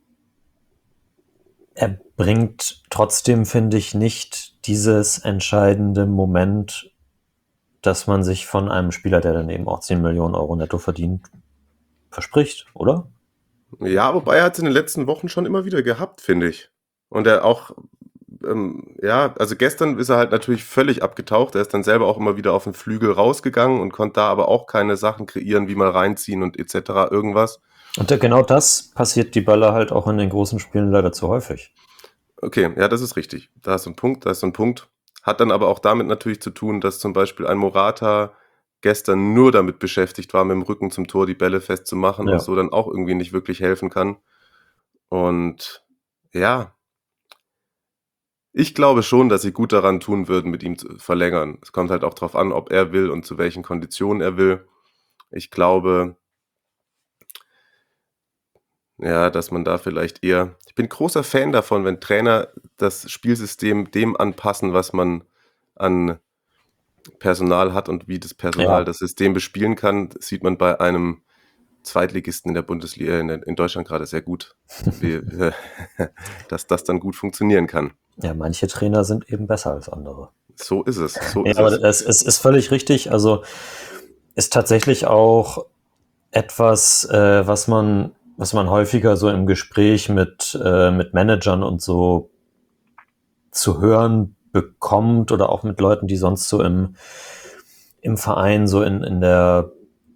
er bringt trotzdem, finde ich, nicht dieses entscheidende Moment, dass man sich von einem Spieler, der dann eben auch zehn Millionen Euro netto verdient, verspricht, oder? Ja, wobei er hat es in den letzten Wochen schon immer wieder gehabt, finde ich. Und er auch, ähm, ja, also gestern ist er halt natürlich völlig abgetaucht. Er ist dann selber auch immer wieder auf den Flügel rausgegangen und konnte da aber auch keine Sachen kreieren, wie mal reinziehen und et cetera irgendwas. Und da, genau das passiert Dybala halt auch in den großen Spielen leider zu häufig. Okay, ja, das ist richtig. Da ist so ein Punkt, da ist so ein Punkt. Hat dann aber auch damit natürlich zu tun, dass zum Beispiel ein Morata gestern nur damit beschäftigt war, mit dem Rücken zum Tor die Bälle festzumachen Ja. und so dann auch irgendwie nicht wirklich helfen kann. Und ja, ich glaube schon, dass sie gut daran tun würden, mit ihm zu verlängern. Es kommt halt auch drauf an, ob er will und zu welchen Konditionen er will. Ich glaube, Ja, dass man da vielleicht eher, ich bin großer Fan davon, wenn Trainer das Spielsystem dem anpassen, was man an Personal hat und wie das Personal Ja. das System bespielen kann. Das sieht man bei einem Zweitligisten in der Bundesliga in, in Deutschland gerade sehr gut, wie, äh, dass das dann gut funktionieren kann. Ja, manche Trainer sind eben besser als andere. So ist es. So Ja, ist aber es. es, es ist völlig richtig. Also ist tatsächlich auch etwas, äh, was man, was man häufiger so im Gespräch mit, äh, mit Managern und so zu hören bekommt oder auch mit Leuten, die sonst so im, im Verein so in, in der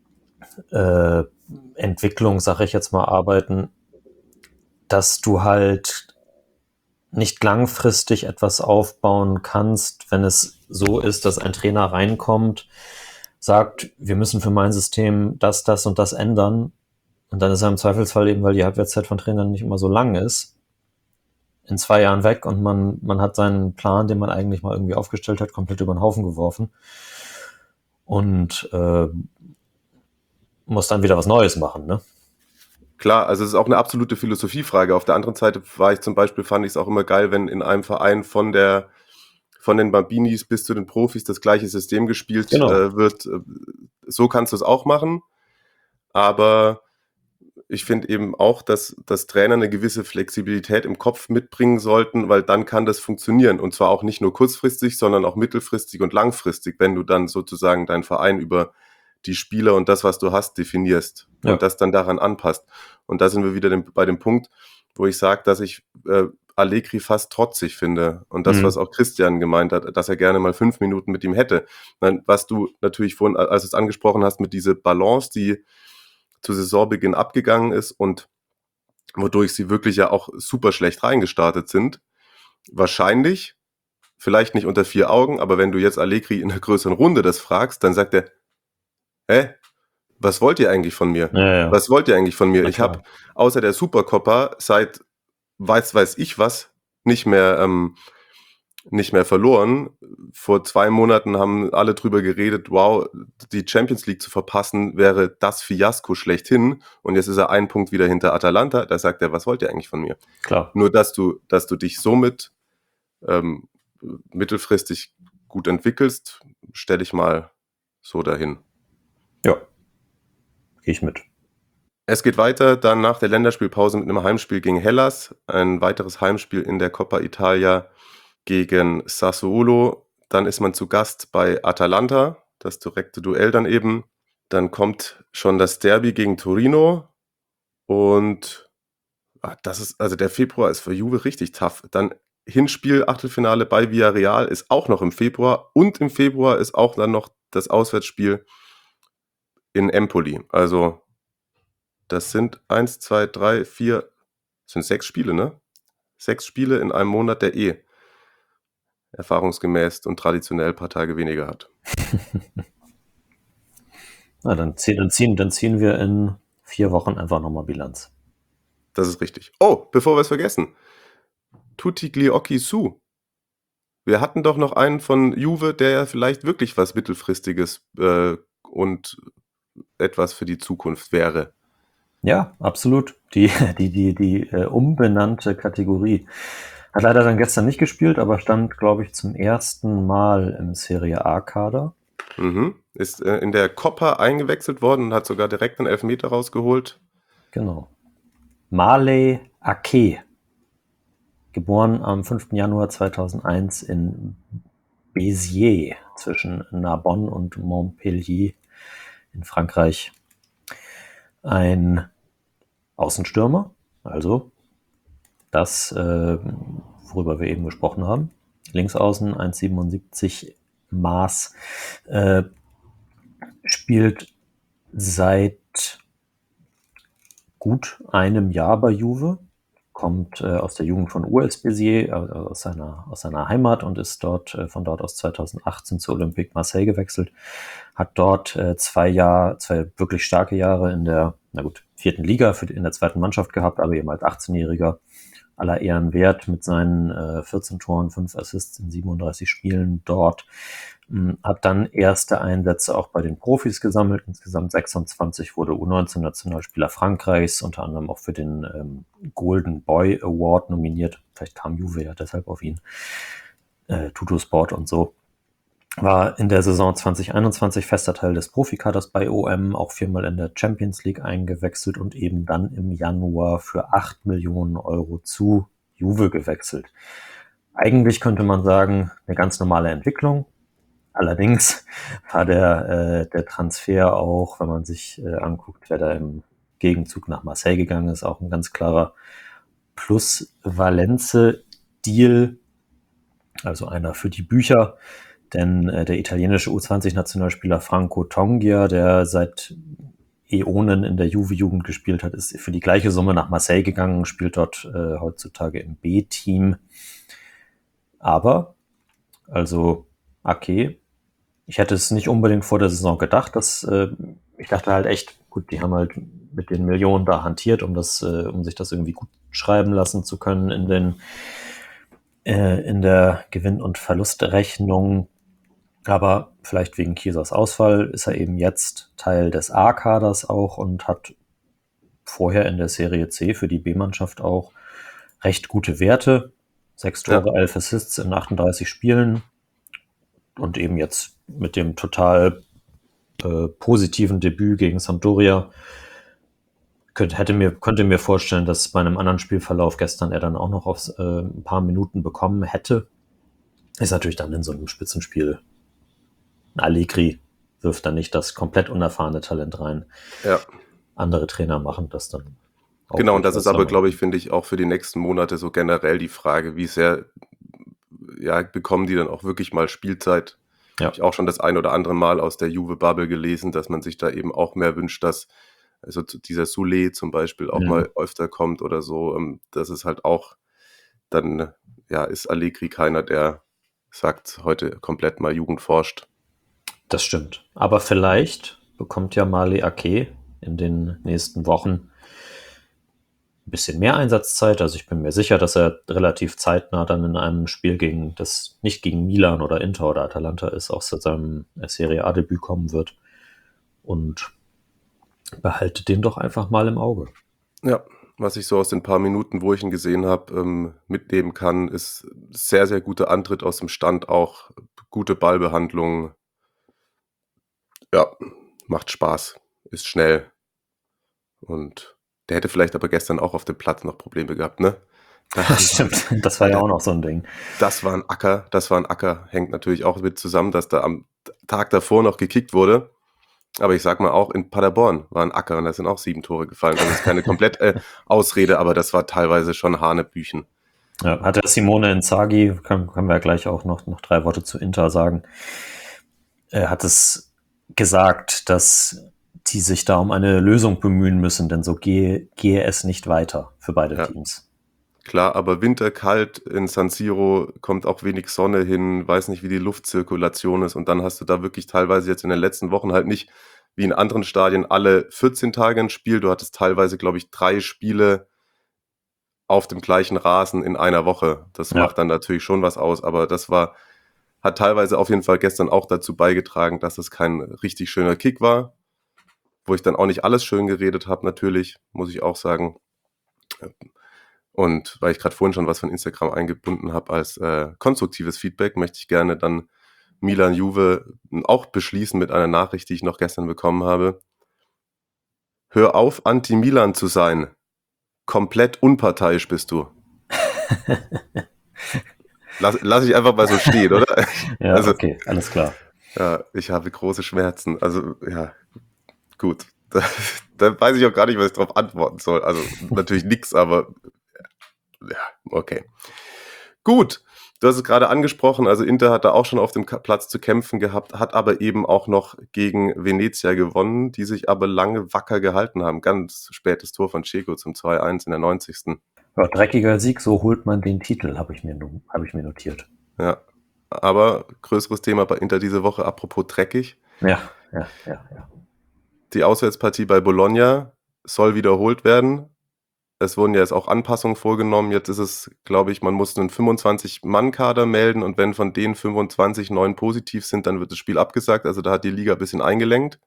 äh, Entwicklung, sag ich jetzt mal, arbeiten, dass du halt nicht langfristig etwas aufbauen kannst, wenn es so ist, dass ein Trainer reinkommt, sagt, wir müssen für mein System das, das und das ändern. Und dann ist er im Zweifelsfall eben, weil die Halbwertszeit von Trainern nicht immer so lang ist, in zwei Jahren weg und man, man hat seinen Plan, den man eigentlich mal irgendwie aufgestellt hat, komplett über den Haufen geworfen und äh, muss dann wieder was Neues machen, ne? Klar, also es ist auch eine absolute Philosophiefrage. Auf der anderen Seite war ich zum Beispiel, fand ich es auch immer geil, wenn in einem Verein von der von den Bambinis bis zu den Profis das gleiche System gespielt Genau. äh, wird. So kannst du es auch machen. Aber ich finde eben auch, dass, dass Trainer eine gewisse Flexibilität im Kopf mitbringen sollten, weil dann kann das funktionieren. Und zwar auch nicht nur kurzfristig, sondern auch mittelfristig und langfristig, wenn du dann sozusagen deinen Verein über die Spieler und das, was du hast, definierst Ja. und das dann daran anpasst. Und da sind wir wieder dem, bei dem Punkt, wo ich sage, dass ich äh, Allegri fast trotzig finde. Und das, Mhm. was auch Christian gemeint hat, dass er gerne mal fünf Minuten mit ihm hätte. Nein, was du natürlich vorhin, als du es angesprochen hast, mit dieser Balance, die zu Saisonbeginn abgegangen ist und wodurch sie wirklich ja auch super schlecht reingestartet sind. Wahrscheinlich, vielleicht nicht unter vier Augen, aber wenn du jetzt Allegri in einer größeren Runde das fragst, dann sagt er, hä, was wollt ihr eigentlich von mir? Ja, ja. Was wollt ihr eigentlich von mir? Na Ich klar. habe außer der Supercoppa seit weiß weiß ich was nicht mehr ähm, nicht mehr verloren. Vor zwei Monaten haben alle drüber geredet, wow, die Champions League zu verpassen wäre das Fiasko schlechthin. Und jetzt ist er einen Punkt wieder hinter Atalanta. Da sagt er, was wollt ihr eigentlich von mir? Klar. Nur, dass du, dass du dich somit ähm, mittelfristig gut entwickelst, stelle ich mal so dahin. Ja. Gehe ich mit. Es geht weiter, dann nach der Länderspielpause mit einem Heimspiel gegen Hellas. Ein weiteres Heimspiel in der Coppa Italia gegen Sassuolo. Dann ist man zu Gast bei Atalanta, das direkte Duell dann eben. Dann kommt schon das Derby gegen Torino. Und ah, das ist, also der Februar ist für Juve richtig tough. Dann Hinspiel, Achtelfinale bei Villarreal ist auch noch im Februar. Und im Februar ist auch dann noch das Auswärtsspiel in Empoli. Also das sind eins, zwei, drei, vier, das sind sechs Spiele, ne? Sechs Spiele in einem Monat, der eh erfahrungsgemäß und traditionell ein paar Tage weniger hat. Na, dann, ziehen, dann, ziehen, dann ziehen wir in vier Wochen einfach nochmal Bilanz. Das ist richtig. Oh, bevor wir es vergessen. Tutti Gliocchi Su. Wir hatten doch noch einen von Juve, der ja vielleicht wirklich was Mittelfristiges äh, und etwas für die Zukunft wäre. Ja, absolut. Die, die, die, die äh, umbenannte Kategorie. Hat leider dann gestern nicht gespielt, aber stand, glaube ich, zum ersten Mal im Serie A-Kader. Mhm. Ist äh, in der Coppa eingewechselt worden und hat sogar direkt einen Elfmeter rausgeholt. Genau. Marley Ake. Geboren am fünften Januar zweitausendeins in Béziers zwischen Narbonne und Montpellier in Frankreich. Ein Außenstürmer, also das, äh, worüber wir eben gesprochen haben. Linksaußen, eins Komma siebenundsiebzig Maß, äh, spielt seit gut einem Jahr bei Juve, kommt äh, aus der Jugend von U S Béziers, äh, aus, seiner, aus seiner Heimat und ist dort äh, von dort aus zweitausendachtzehn zu Olympique Marseille gewechselt, hat dort äh, zwei Jahre, zwei wirklich starke Jahre in der, na gut, vierten Liga für die, in der zweiten Mannschaft gehabt, aber eben als achtzehnjähriger aller Ehren wert mit seinen äh, vierzehn Toren, fünf Assists in siebenunddreißig Spielen dort. Mh, hat dann erste Einsätze auch bei den Profis gesammelt, insgesamt sechsundzwanzig, wurde U neunzehn Nationalspieler Frankreichs, unter anderem auch für den ähm, Golden Boy Award nominiert. Vielleicht kam Juve ja deshalb auf ihn. Äh, Tuttosport und so. War in der Saison zwanzig einundzwanzig fester Teil des Profikaders bei O M, auch viermal in der Champions League eingewechselt und eben dann im Januar für acht Millionen Euro zu Juve gewechselt. Eigentlich könnte man sagen, eine ganz normale Entwicklung. Allerdings war der, äh, der Transfer auch, wenn man sich äh, anguckt, wer da im Gegenzug nach Marseille gegangen ist, auch ein ganz klarer Plus-Valence-Deal, also einer für die Bücher. Denn äh, der italienische U zwanzig Nationalspieler Franco Tongia, der seit Äonen in der Juve-Jugend gespielt hat, ist für die gleiche Summe nach Marseille gegangen, spielt dort äh, heutzutage im B-Team. Aber, also, okay, ich hätte es nicht unbedingt vor der Saison gedacht, dass äh, ich dachte halt echt, gut, die haben halt mit den Millionen da hantiert, um das, äh, um sich das irgendwie gut schreiben lassen zu können in den äh, in der Gewinn- und Verlustrechnung. Aber vielleicht wegen Chiesas Ausfall ist er eben jetzt Teil des A-Kaders auch und hat vorher in der Serie C für die B-Mannschaft auch recht gute Werte. Sechs Tore, ja. elf Assists in achtunddreißig Spielen. Und eben jetzt mit dem total äh, positiven Debüt gegen Sampdoria könnte, hätte mir, könnte mir vorstellen, dass bei einem anderen Spielverlauf gestern er dann auch noch auf äh, ein paar Minuten bekommen hätte. Ist natürlich dann in so einem Spitzenspiel. Allegri wirft dann nicht das komplett unerfahrene Talent rein. Ja. Andere Trainer machen das dann. Auch genau, und das ist aber, glaube ich, finde ich, auch für die nächsten Monate so generell die Frage, wie sehr ja, bekommen die dann auch wirklich mal Spielzeit. Ja. Habe ich auch schon das ein oder andere Mal aus der Juve-Bubble gelesen, dass man sich da eben auch mehr wünscht, dass also dieser Soulé zum Beispiel auch mhm. mal öfter kommt oder so. Das ist halt auch, dann ja, ist Allegri keiner, der sagt, heute komplett mal Jugend forscht. Das stimmt. Aber vielleicht bekommt ja Male Ake in den nächsten Wochen ein bisschen mehr Einsatzzeit. Also ich bin mir sicher, dass er relativ zeitnah dann in einem Spiel gegen das nicht gegen Milan oder Inter oder Atalanta ist, auch zu seinem Serie A-Debüt kommen wird. Und behalte den doch einfach mal im Auge. Ja, was ich so aus den paar Minuten, wo ich ihn gesehen habe, ähm, mitnehmen kann, ist sehr, sehr guter Antritt aus dem Stand, auch gute Ballbehandlung. Ja, macht Spaß, ist schnell. Und der hätte vielleicht aber gestern auch auf dem Platz noch Probleme gehabt, ne? Das stimmt, das war ja auch noch so ein Ding. Das war ein Acker, das war ein Acker. Hängt natürlich auch mit zusammen, dass da am Tag davor noch gekickt wurde. Aber ich sag mal, auch in Paderborn war ein Acker und da sind auch sieben Tore gefallen. Das ist keine komplett äh, Ausrede, aber das war teilweise schon Hanebüchen. Ja, hat der Simone Inzaghi, können, können wir ja gleich auch noch, noch drei Worte zu Inter sagen, er hat es gesagt, dass die sich da um eine Lösung bemühen müssen, denn so gehe, gehe es nicht weiter für beide ja. Teams. Klar, aber winterkalt in San Siro, kommt auch wenig Sonne hin, weiß nicht, wie die Luftzirkulation ist und dann hast du da wirklich teilweise jetzt in den letzten Wochen halt nicht wie in anderen Stadien alle vierzehn Tage ein Spiel. Du hattest teilweise, glaube ich, drei Spiele auf dem gleichen Rasen in einer Woche. Das ja. macht dann natürlich schon was aus, aber das war, hat teilweise auf jeden Fall gestern auch dazu beigetragen, dass es kein richtig schöner Kick war, wo ich dann auch nicht alles schön geredet habe, natürlich, muss ich auch sagen. Und weil ich gerade vorhin schon was von Instagram eingebunden habe als äh, konstruktives Feedback, möchte ich gerne dann Milan Juve auch beschließen mit einer Nachricht, die ich noch gestern bekommen habe. Hör auf, Anti-Milan zu sein. Komplett unparteiisch bist du. Lass, lass ich einfach mal so stehen, oder? Ja, also, okay, alles klar. Ja, ich habe große Schmerzen. Also, ja, gut. Da, da weiß ich auch gar nicht, was ich darauf antworten soll. Also, natürlich nichts, aber ja, okay. Gut, du hast es gerade angesprochen, also Inter hat da auch schon auf dem Platz zu kämpfen gehabt, hat aber eben auch noch gegen Venezia gewonnen, die sich aber lange wacker gehalten haben. Ganz spätes Tor von Dzeko zum zwei eins in der neunzigsten Ja, dreckiger Sieg, so holt man den Titel, habe ich mir, hab ich mir notiert. Ja, aber größeres Thema bei Inter diese Woche, apropos dreckig. Ja, ja, ja, ja. Die Auswärtspartie bei Bologna soll wiederholt werden. Es wurden ja jetzt auch Anpassungen vorgenommen. Jetzt ist es, glaube ich, man muss einen fünfundzwanzig-Mann-Kader melden und wenn von denen fünfundzwanzig neun positiv sind, dann wird das Spiel abgesagt. Also da hat die Liga ein bisschen eingelenkt.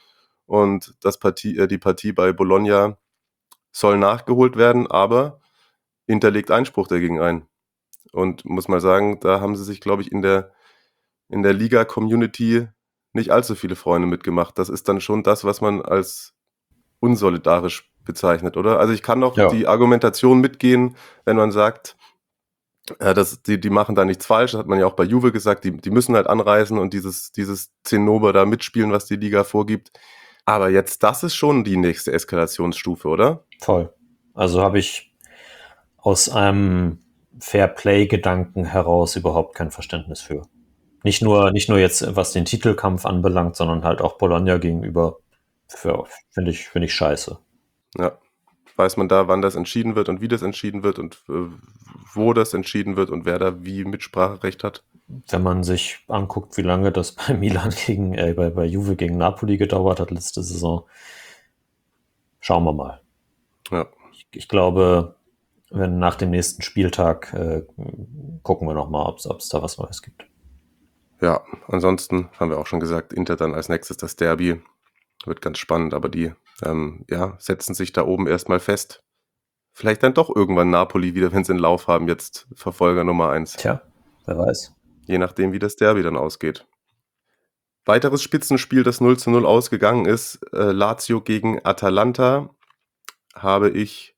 Und das Partie, äh, die Partie bei Bologna soll nachgeholt werden, aber Inter legt Einspruch dagegen ein. Und muss mal sagen, da haben sie sich, glaube ich, in der, in der Liga-Community nicht allzu viele Freunde mitgemacht. Das ist dann schon das, was man als unsolidarisch bezeichnet, oder? Also ich kann doch Ja. die Argumentation mitgehen, wenn man sagt, äh, dass die, die machen da nichts falsch. Das hat man ja auch bei Juve gesagt, die, die müssen halt anreisen und dieses, dieses Zinnober da mitspielen, was die Liga vorgibt. Aber jetzt, das ist schon die nächste Eskalationsstufe, oder? Voll. Also habe ich aus einem Fair-Play-Gedanken heraus überhaupt kein Verständnis für. Nicht nur, nicht nur jetzt, was den Titelkampf anbelangt, sondern halt auch Bologna gegenüber. Für- Finde ich, finde ich scheiße. Ja. Weiß man da, wann das entschieden wird und wie das entschieden wird und äh, wo das entschieden wird und wer da wie Mitspracherecht hat? Wenn man sich anguckt, wie lange das bei Milan gegen, äh, bei, bei Juve gegen Napoli gedauert hat letzte Saison, schauen wir mal. Ja. Ich, ich glaube, wenn nach dem nächsten Spieltag äh, gucken wir nochmal, ob es da was Neues gibt. Ja, ansonsten haben wir auch schon gesagt, Inter dann als nächstes das Derby. Wird ganz spannend, aber die ähm, ja, setzen sich da oben erstmal fest. Vielleicht dann doch irgendwann Napoli wieder, wenn sie einen Lauf haben, jetzt Verfolger Nummer eins. Tja, wer weiß. Je nachdem, wie das Derby dann ausgeht. Weiteres Spitzenspiel, das null zu null ausgegangen ist, äh, Lazio gegen Atalanta, habe ich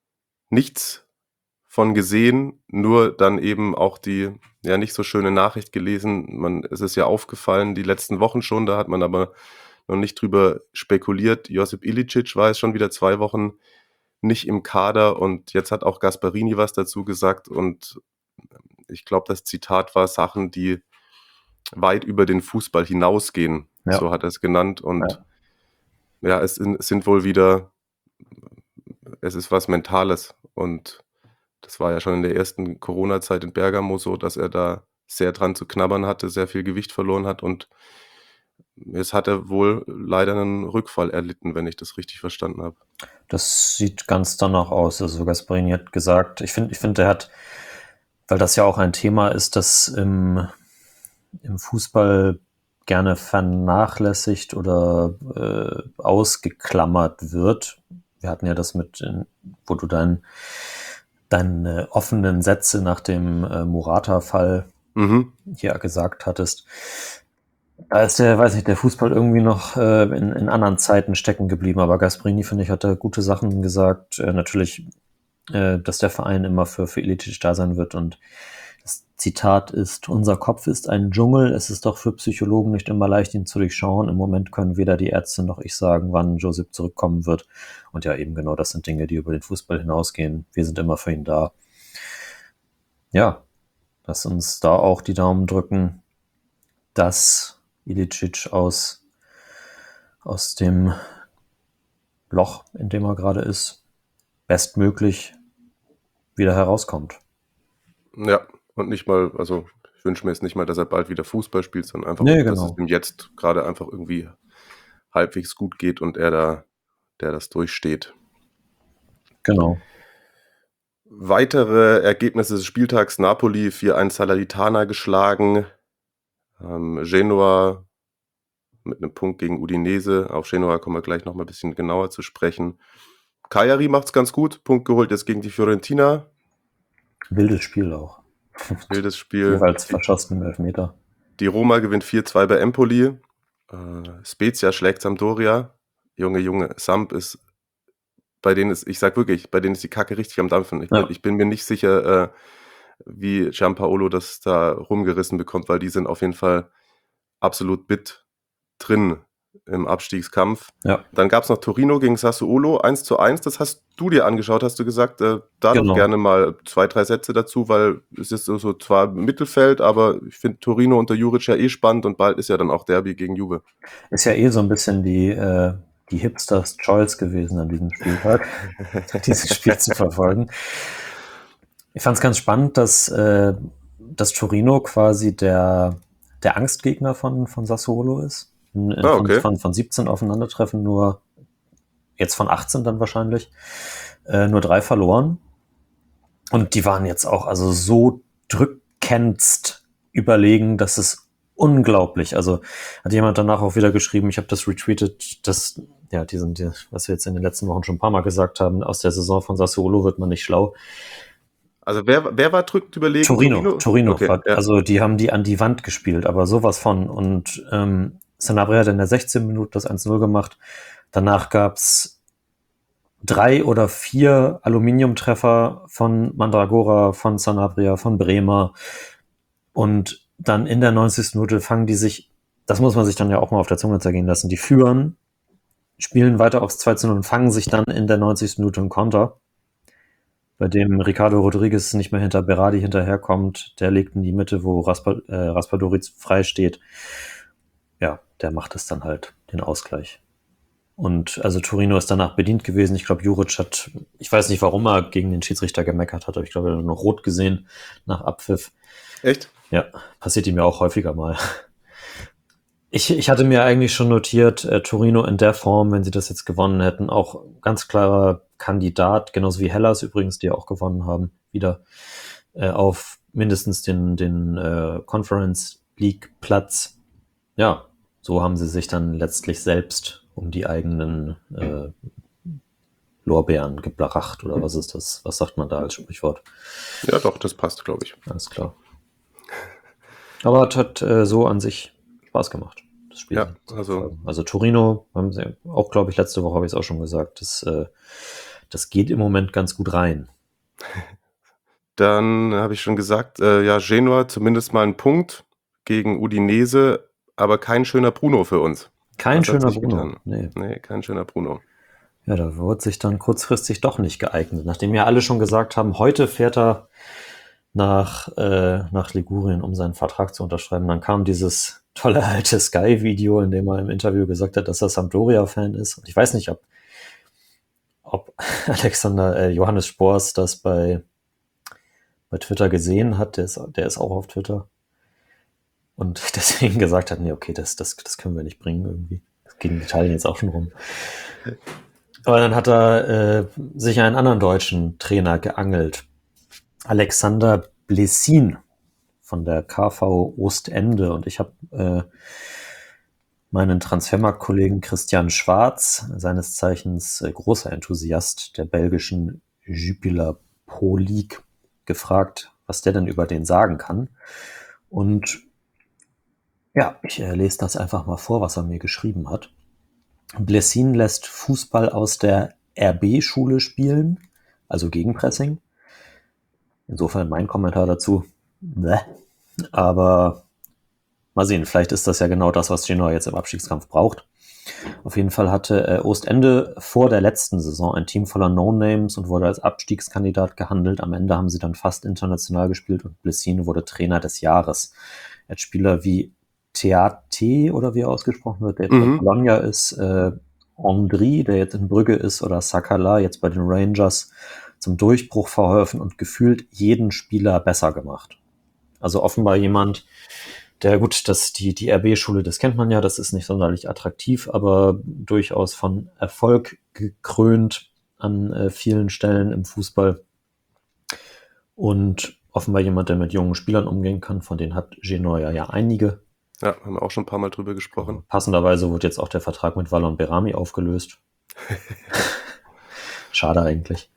nichts von gesehen, nur dann eben auch die ja nicht so schöne Nachricht gelesen. Man, es ist ja aufgefallen, die letzten Wochen schon, da hat man aber noch nicht drüber spekuliert. Josip Ilicic war jetzt schon wieder zwei Wochen nicht im Kader und jetzt hat auch Gasparini was dazu gesagt und ich glaube, das Zitat war Sachen, die weit über den Fußball hinausgehen, Ja. so hat er es genannt und Ja. ja, es sind, es sind wohl wieder, es ist was Mentales und das war ja schon in der ersten Corona-Zeit in Bergamo so, dass er da sehr dran zu knabbern hatte, sehr viel Gewicht verloren hat und jetzt hat er wohl leider einen Rückfall erlitten, wenn ich das richtig verstanden habe. Das sieht ganz danach aus. Also Gasparini hat gesagt, ich finde, ich finde, er hat, weil das ja auch ein Thema ist, das im, im Fußball gerne vernachlässigt oder äh, ausgeklammert wird. Wir hatten ja das mit, in, wo du dein, deine offenen Sätze nach dem äh, Morata-Fall Mhm. hier gesagt hattest. Da ist der, weiß nicht, der Fußball irgendwie noch äh, in, in anderen Zeiten stecken geblieben. Aber Gasparini, finde ich, hat da gute Sachen gesagt. Äh, natürlich, äh, dass der Verein immer für, für Ilicic da sein wird. Und das Zitat ist, unser Kopf ist ein Dschungel. Es ist doch für Psychologen nicht immer leicht, ihn zu durchschauen. Im Moment können weder die Ärzte noch ich sagen, wann Josip zurückkommen wird. Und ja, eben genau, das sind Dinge, die über den Fußball hinausgehen. Wir sind immer für ihn da. Ja, lass uns da auch die Daumen drücken, dass Ilicic aus, aus dem Loch, in dem er gerade ist, bestmöglich wieder herauskommt. Ja, und nicht mal, also ich wünsche mir jetzt nicht mal, dass er bald wieder Fußball spielt, sondern einfach, Nee, dass genau. es ihm jetzt gerade einfach irgendwie halbwegs gut geht und er da, der das durchsteht. Genau. Weitere Ergebnisse des Spieltags: Napoli vier eins Salernitana geschlagen, ähm, Genoa mit einem Punkt gegen Udinese. Auf Genoa kommen wir gleich noch mal ein bisschen genauer zu sprechen. Cagliari macht's ganz gut, Punkt geholt jetzt gegen die Fiorentina. Wildes Spiel auch. Wildes Spiel. Jeweils Die, verschossen im Elfmeter. die Roma gewinnt vier zwei bei Empoli. Äh, Spezia schlägt Sampdoria. Junge, Junge, Samp ist, bei denen ist, ich sag wirklich, bei denen ist die Kacke richtig am Dampfen. Ich, Ja. bin, ich bin mir nicht sicher, äh, wie Gianpaolo das da rumgerissen bekommt, weil die sind auf jeden Fall absolut bit drin im Abstiegskampf. Ja. Dann gab es noch Torino gegen Sassuolo, eins zu eins. Das hast du dir angeschaut, hast du gesagt, äh, da Genau. doch gerne mal zwei, drei Sätze dazu, weil es ist so, so zwar Mittelfeld, aber ich finde Torino unter Juric ja eh spannend und bald ist ja dann auch Derby gegen Juve. Ist ja eh so ein bisschen die, äh, die Hipsters Choice gewesen an diesem Spieltag, dieses Spiel zu verfolgen. Ich fand es ganz spannend, dass, äh, dass Torino quasi der, der Angstgegner von, von Sassuolo ist. In, in Ah, okay. von, von, von siebzehn Aufeinandertreffen nur jetzt von achtzehn dann wahrscheinlich. äh, nur drei verloren. Und die waren jetzt auch also so drückendst überlegen, dass es unglaublich. Also hat jemand danach auch wieder geschrieben, ich habe das retweetet, dass, ja, die sind, die, was wir jetzt in den letzten Wochen schon ein paar Mal gesagt haben, aus der Saison von Sassuolo wird man nicht schlau. Also wer, wer war drückt überlegen? Torino, Torino. Torino okay, war, ja. Also die haben die an die Wand gespielt, aber sowas von. Und ähm, Sanabria hat in der sechzehnten Minute das eins null gemacht. Danach gab's drei oder vier Aluminiumtreffer von Mandragora, von Sanabria, von Bremer. Und dann in der neunzigsten Minute fangen die sich, das muss man sich dann ja auch mal auf der Zunge zergehen lassen, die führen, spielen weiter aufs zwei zu null und fangen sich dann in der neunzigsten Minute einen Konter, bei dem Ricardo Rodriguez nicht mehr hinter Berardi hinterherkommt. Der legt in die Mitte, wo Raspa, äh, Raspadori frei steht. Ja, der macht es dann halt, den Ausgleich. Und also Torino ist danach bedient gewesen. Ich glaube, Juric hat, ich weiß nicht, warum er gegen den Schiedsrichter gemeckert hat, aber ich glaube, er hat noch rot gesehen nach Abpfiff. Echt? Ja, passiert ihm ja auch häufiger mal. Ich, ich hatte mir eigentlich schon notiert, äh, Torino in der Form, wenn sie das jetzt gewonnen hätten, auch ganz klarer Kandidat, genauso wie Hellas übrigens, die auch gewonnen haben, wieder äh, auf mindestens den, den äh, Conference League Platz. Ja, so haben sie sich dann letztlich selbst um die eigenen äh, Lorbeeren gebracht, oder was ist das? Was sagt man da als Sprichwort? Ja, doch, das passt, glaube ich. Alles klar. Aber es hat äh, so an sich Spaß gemacht, das Spiel. Ja, also, also Torino, haben sie auch, glaube ich, letzte Woche habe ich es auch schon gesagt, das, äh, das geht im Moment ganz gut rein. Dann habe ich schon gesagt, äh, ja, Genua zumindest mal einen Punkt gegen Udinese, aber kein schöner Bruno für uns. Kein Was schöner Bruno. Nee. nee, kein schöner Bruno. Ja, da wurde sich dann kurzfristig doch nicht geeignet. Nachdem ja alle schon gesagt haben, heute fährt er nach, äh, nach Ligurien, um seinen Vertrag zu unterschreiben. Dann kam dieses tolle alte Sky-Video, in dem er im Interview gesagt hat, dass er Sampdoria-Fan ist. Und ich weiß nicht, ob, ob Alexander äh, Johannes Spors das bei, bei Twitter gesehen hat. Der ist, der ist auch auf Twitter. Und deswegen gesagt hat, nee, okay, das, das, das können wir nicht bringen irgendwie. Das geht in Italien jetzt auch schon rum. Aber dann hat er äh, sich einen anderen deutschen Trainer geangelt. Alexander Blessin von der K V Ostende. Und ich habe äh, meinen Transfermarkt-Kollegen Christian Schwarz, seines Zeichens äh, großer Enthusiast der belgischen Jupiler Pro League, gefragt, was der denn über den sagen kann. Und ja, ich äh, lese das einfach mal vor, was er mir geschrieben hat. Blessin lässt Fußball aus der R B-Schule spielen, also Gegenpressing. Insofern mein Kommentar dazu. Bäh. Aber mal sehen, vielleicht ist das ja genau das, was Genoa jetzt im Abstiegskampf braucht. Auf jeden Fall hatte äh, Ostende vor der letzten Saison ein Team voller No-Names und wurde als Abstiegskandidat gehandelt. Am Ende haben sie dann fast international gespielt und Blessin wurde Trainer des Jahres. Er hat Spieler wie Theate, oder wie er ausgesprochen wird, der jetzt mhm. bei Bologna ist, äh, Andri, der jetzt in Brügge ist, oder Sakala, jetzt bei den Rangers, zum Durchbruch verholfen und gefühlt jeden Spieler besser gemacht. Also offenbar jemand, der, gut, das, die, die R B-Schule, das kennt man ja, das ist nicht sonderlich attraktiv, aber durchaus von Erfolg gekrönt an äh, vielen Stellen im Fußball. Und offenbar jemand, der mit jungen Spielern umgehen kann, von denen hat Genoa ja einige. Ja, haben wir auch schon ein paar Mal drüber gesprochen. Passenderweise wurde jetzt auch der Vertrag mit Valon Berami aufgelöst. Schade eigentlich.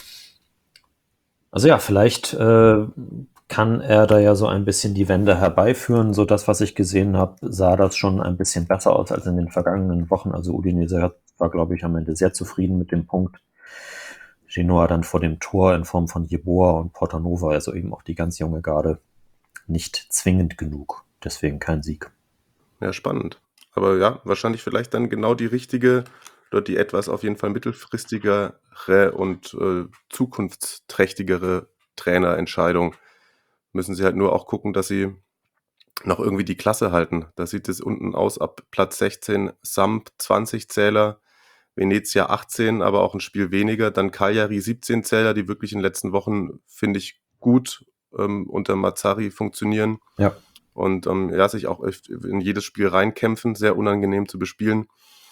Also ja, vielleicht äh, kann er da ja so ein bisschen die Wende herbeiführen. So das, was ich gesehen habe, sah das schon ein bisschen besser aus als in den vergangenen Wochen. Also Udinese war, glaube ich, am Ende sehr zufrieden mit dem Punkt. Genoa dann vor dem Tor in Form von Jeboa und Portanova, also eben auch die ganz junge Garde, nicht zwingend genug. Deswegen kein Sieg. Ja, spannend. Aber ja, wahrscheinlich vielleicht dann genau die richtige oder die etwas auf jeden Fall mittelfristigere und äh, zukunftsträchtigere Trainerentscheidung. Müssen sie halt nur auch gucken, dass sie noch irgendwie die Klasse halten. Da sieht es unten aus ab Platz sechzehn, Samp zwanzig Zähler, Venezia achtzehn, aber auch ein Spiel weniger. Dann Cagliari siebzehn Zähler, die wirklich in den letzten Wochen, finde ich, gut ähm, unter Mazzarri funktionieren. Ja. Und ähm, ja, sich auch in jedes Spiel reinkämpfen, sehr unangenehm zu bespielen.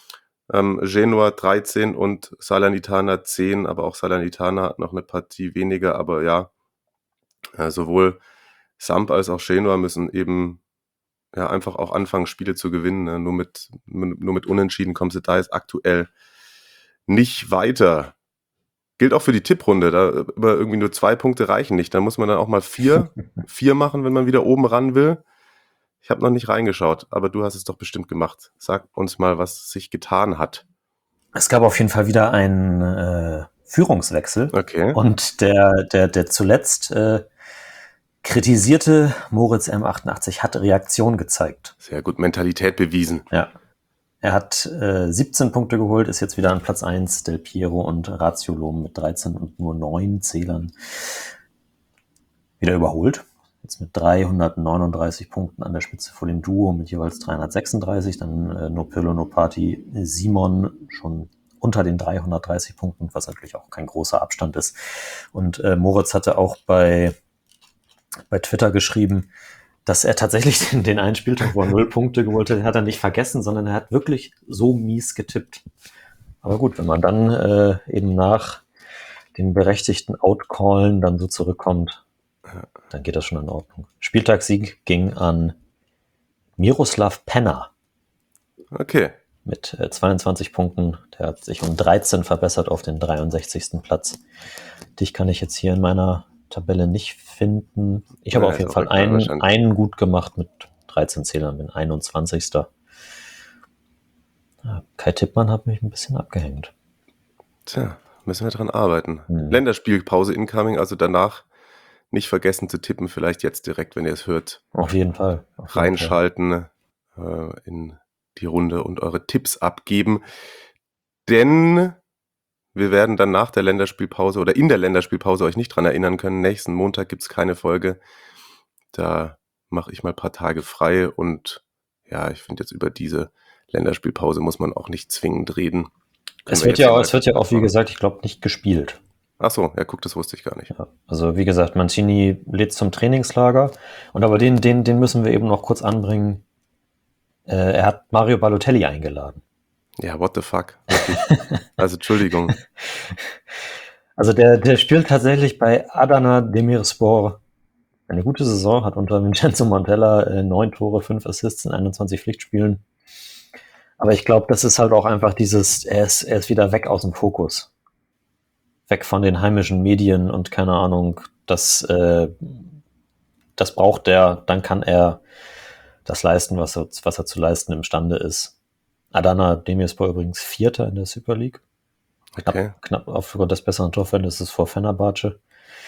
Ähm, Genoa dreizehn und Salernitana zehn, aber auch Salernitana hat noch eine Partie weniger, aber ja, äh, sowohl Samp als auch Genoa müssen eben ja einfach auch anfangen, Spiele zu gewinnen. Ne? Nur mit, nur mit Unentschieden kommst du da jetzt aktuell nicht weiter. Gilt auch für die Tipprunde, da immer irgendwie nur zwei Punkte reichen nicht. Da muss man dann auch mal vier, vier machen, wenn man wieder oben ran will. Ich habe noch nicht reingeschaut, aber du hast es doch bestimmt gemacht. Sag uns mal, was sich getan hat. Es gab auf jeden Fall wieder einen äh, Führungswechsel. Okay. Und der, der, der zuletzt äh, kritisierte Moritz M achtundachtzig hat Reaktion gezeigt. Sehr gut, Mentalität bewiesen. Ja. Er hat äh, siebzehn Punkte geholt, ist jetzt wieder an Platz eins, Del Piero und Raziolom mit dreizehn und nur neun Zählern wieder überholt. Jetzt mit dreihundertneununddreißig Punkten an der Spitze vor dem Duo mit jeweils dreihundertsechsunddreißig. Dann äh, Nopirlo Nopati Simon schon unter den dreihundertdreißig Punkten, was natürlich auch kein großer Abstand ist. Und äh, Moritz hatte auch bei, bei Twitter geschrieben, dass er tatsächlich den, den einen Spieltag, wo er null Punkte geholt hat, hat er nicht vergessen, sondern er hat wirklich so mies getippt. Aber gut, wenn man dann äh, eben nach den berechtigten Outcallen dann so zurückkommt, dann geht das schon in Ordnung. Spieltagssieg ging an Miroslav Penner. Okay. Mit äh, zweiundzwanzig Punkten. Der hat sich um dreizehn verbessert auf den dreiundsechzigsten Platz. Dich kann ich jetzt hier in meiner Tabelle nicht finden. Ich habe Ja, auf jeden ist Fall auch egal, einen, wahrscheinlich. einen gut gemacht mit dreizehn Zählern, bin einundzwanzigster Ja, Kai Tippmann hat mich ein bisschen abgehängt. Tja, müssen wir dran arbeiten. Hm. Länderspielpause incoming, also danach nicht vergessen zu tippen, vielleicht jetzt direkt, wenn ihr es hört, Auf jeden Fall. Auf jeden Fall. reinschalten äh, in die Runde und eure Tipps abgeben. Denn wir werden dann nach der Länderspielpause oder in der Länderspielpause euch nicht dran erinnern können. Nächsten Montag gibt es keine Folge. Da mache ich mal ein paar Tage frei und ja, ich finde jetzt über diese Länderspielpause muss man auch nicht zwingend reden. Können Es wir wird, jetzt ja, mal es wird ja auch, wie machen. gesagt, ich glaube, nicht gespielt. Ach so, ja, guck, das wusste ich gar nicht. Ja, also wie gesagt, Mancini lädt zum Trainingslager und aber den, den, den müssen wir eben noch kurz anbringen. Äh, er hat Mario Balotelli eingeladen. Ja, what the fuck? Wirklich. Also, Entschuldigung. Also der, der spielt tatsächlich bei Adana Demirspor eine gute Saison, hat unter Vincenzo Montella äh, neun Tore, fünf Assists in einundzwanzig Pflichtspielen. Aber ich glaube, das ist halt auch einfach dieses, er ist, er ist wieder weg aus dem Fokus. Weg von den heimischen Medien und keine Ahnung, das, äh, das braucht er, dann kann er das leisten, was er, was er zu leisten imstande ist. Adana Demirspor übrigens Vierter in der Super League. Knapp, Okay. knapp aufgrund des besseren Torverhältnisses vor Fenerbahce.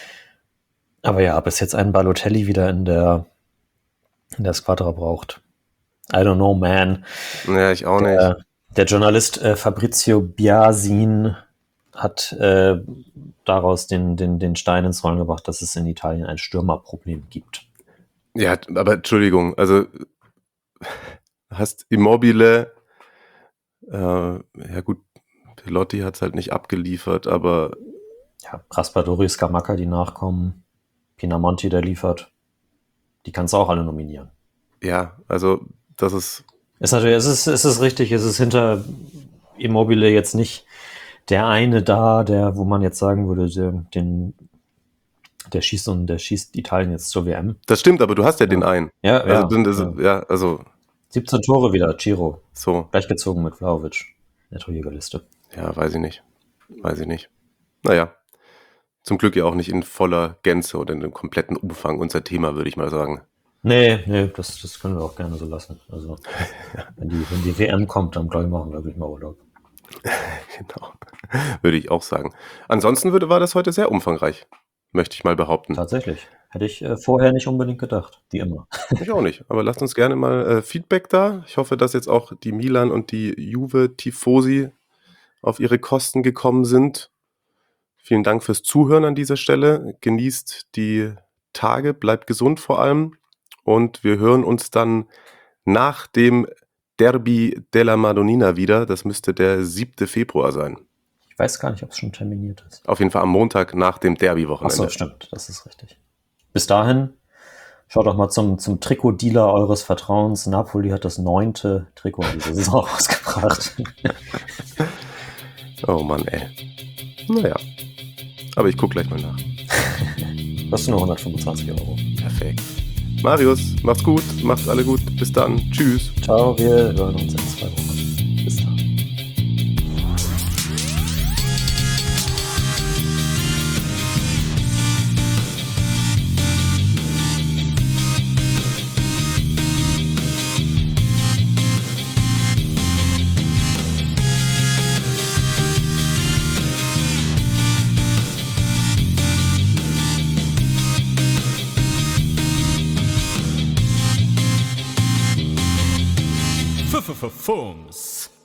Aber ja, bis jetzt einen Balotelli wieder in der, in der Squadra braucht. I don't know, man. Ja, ich auch nicht. Der, der Journalist äh, Fabrizio Biasin hat äh, daraus den, den, den Stein ins Rollen gebracht, dass es in Italien ein Stürmerproblem gibt. Ja, aber Entschuldigung, also hast Immobile, äh, ja gut, Pelotti hat es halt nicht abgeliefert, aber Ja, Raspadori, Scamacca, die nachkommen. Pinamonti, der liefert. Die kannst du auch alle nominieren. ja, also das ist, Ist natürlich, es ist, es ist richtig, es ist hinter Immobile jetzt nicht der eine da, der, wo man jetzt sagen würde, der, den, der schießt und der schießt Italien jetzt zur W M. das stimmt, aber du hast ja, den einen. Ja, Also, ja, dann das, ja. ja, also siebzehn Tore wieder, Ciro. so, Gleichgezogen mit Vlahovic. In der Torjägerliste. ja, weiß ich nicht. Weiß ich nicht. Naja, zum Glück ja auch nicht in voller Gänze oder in einem kompletten Umfang unser Thema, würde ich mal sagen. Nee, nee, das, das können wir auch gerne so lassen. Also, wenn die, wenn die W M kommt, dann glaube ich, machen wir wirklich mal Urlaub. Genau, würde ich auch sagen. Ansonsten würde, war das heute sehr umfangreich, möchte ich mal behaupten. Tatsächlich. Hätte ich äh, vorher nicht unbedingt gedacht. Wie immer. Ich auch nicht, aber lasst uns gerne mal äh, Feedback da. Ich hoffe, dass jetzt auch die Milan und die Juve-Tifosi auf ihre Kosten gekommen sind. Vielen Dank fürs Zuhören an dieser Stelle. Genießt die Tage, bleibt gesund vor allem. Und wir hören uns dann nach dem Derby della Madonnina wieder. Das müsste der siebte Februar sein. Ich weiß gar nicht, ob es schon terminiert ist. Auf jeden Fall am Montag nach dem Achso, Derby-Wochenende. stimmt, das ist richtig. Bis dahin, Schaut doch mal zum, zum Trikotdealer eures Vertrauens. Napoli hat das neunte Trikot in dieser Saison rausgebracht. Oh Mann, ey. Naja. Aber ich gucke gleich mal nach. Das sind nur hundertfünfundzwanzig Euro. Perfekt. Marius, macht's gut, macht's alle gut. Bis dann. Tschüss. Ciao, wir hören uns in zwei Wochen. Bis dann. Fums.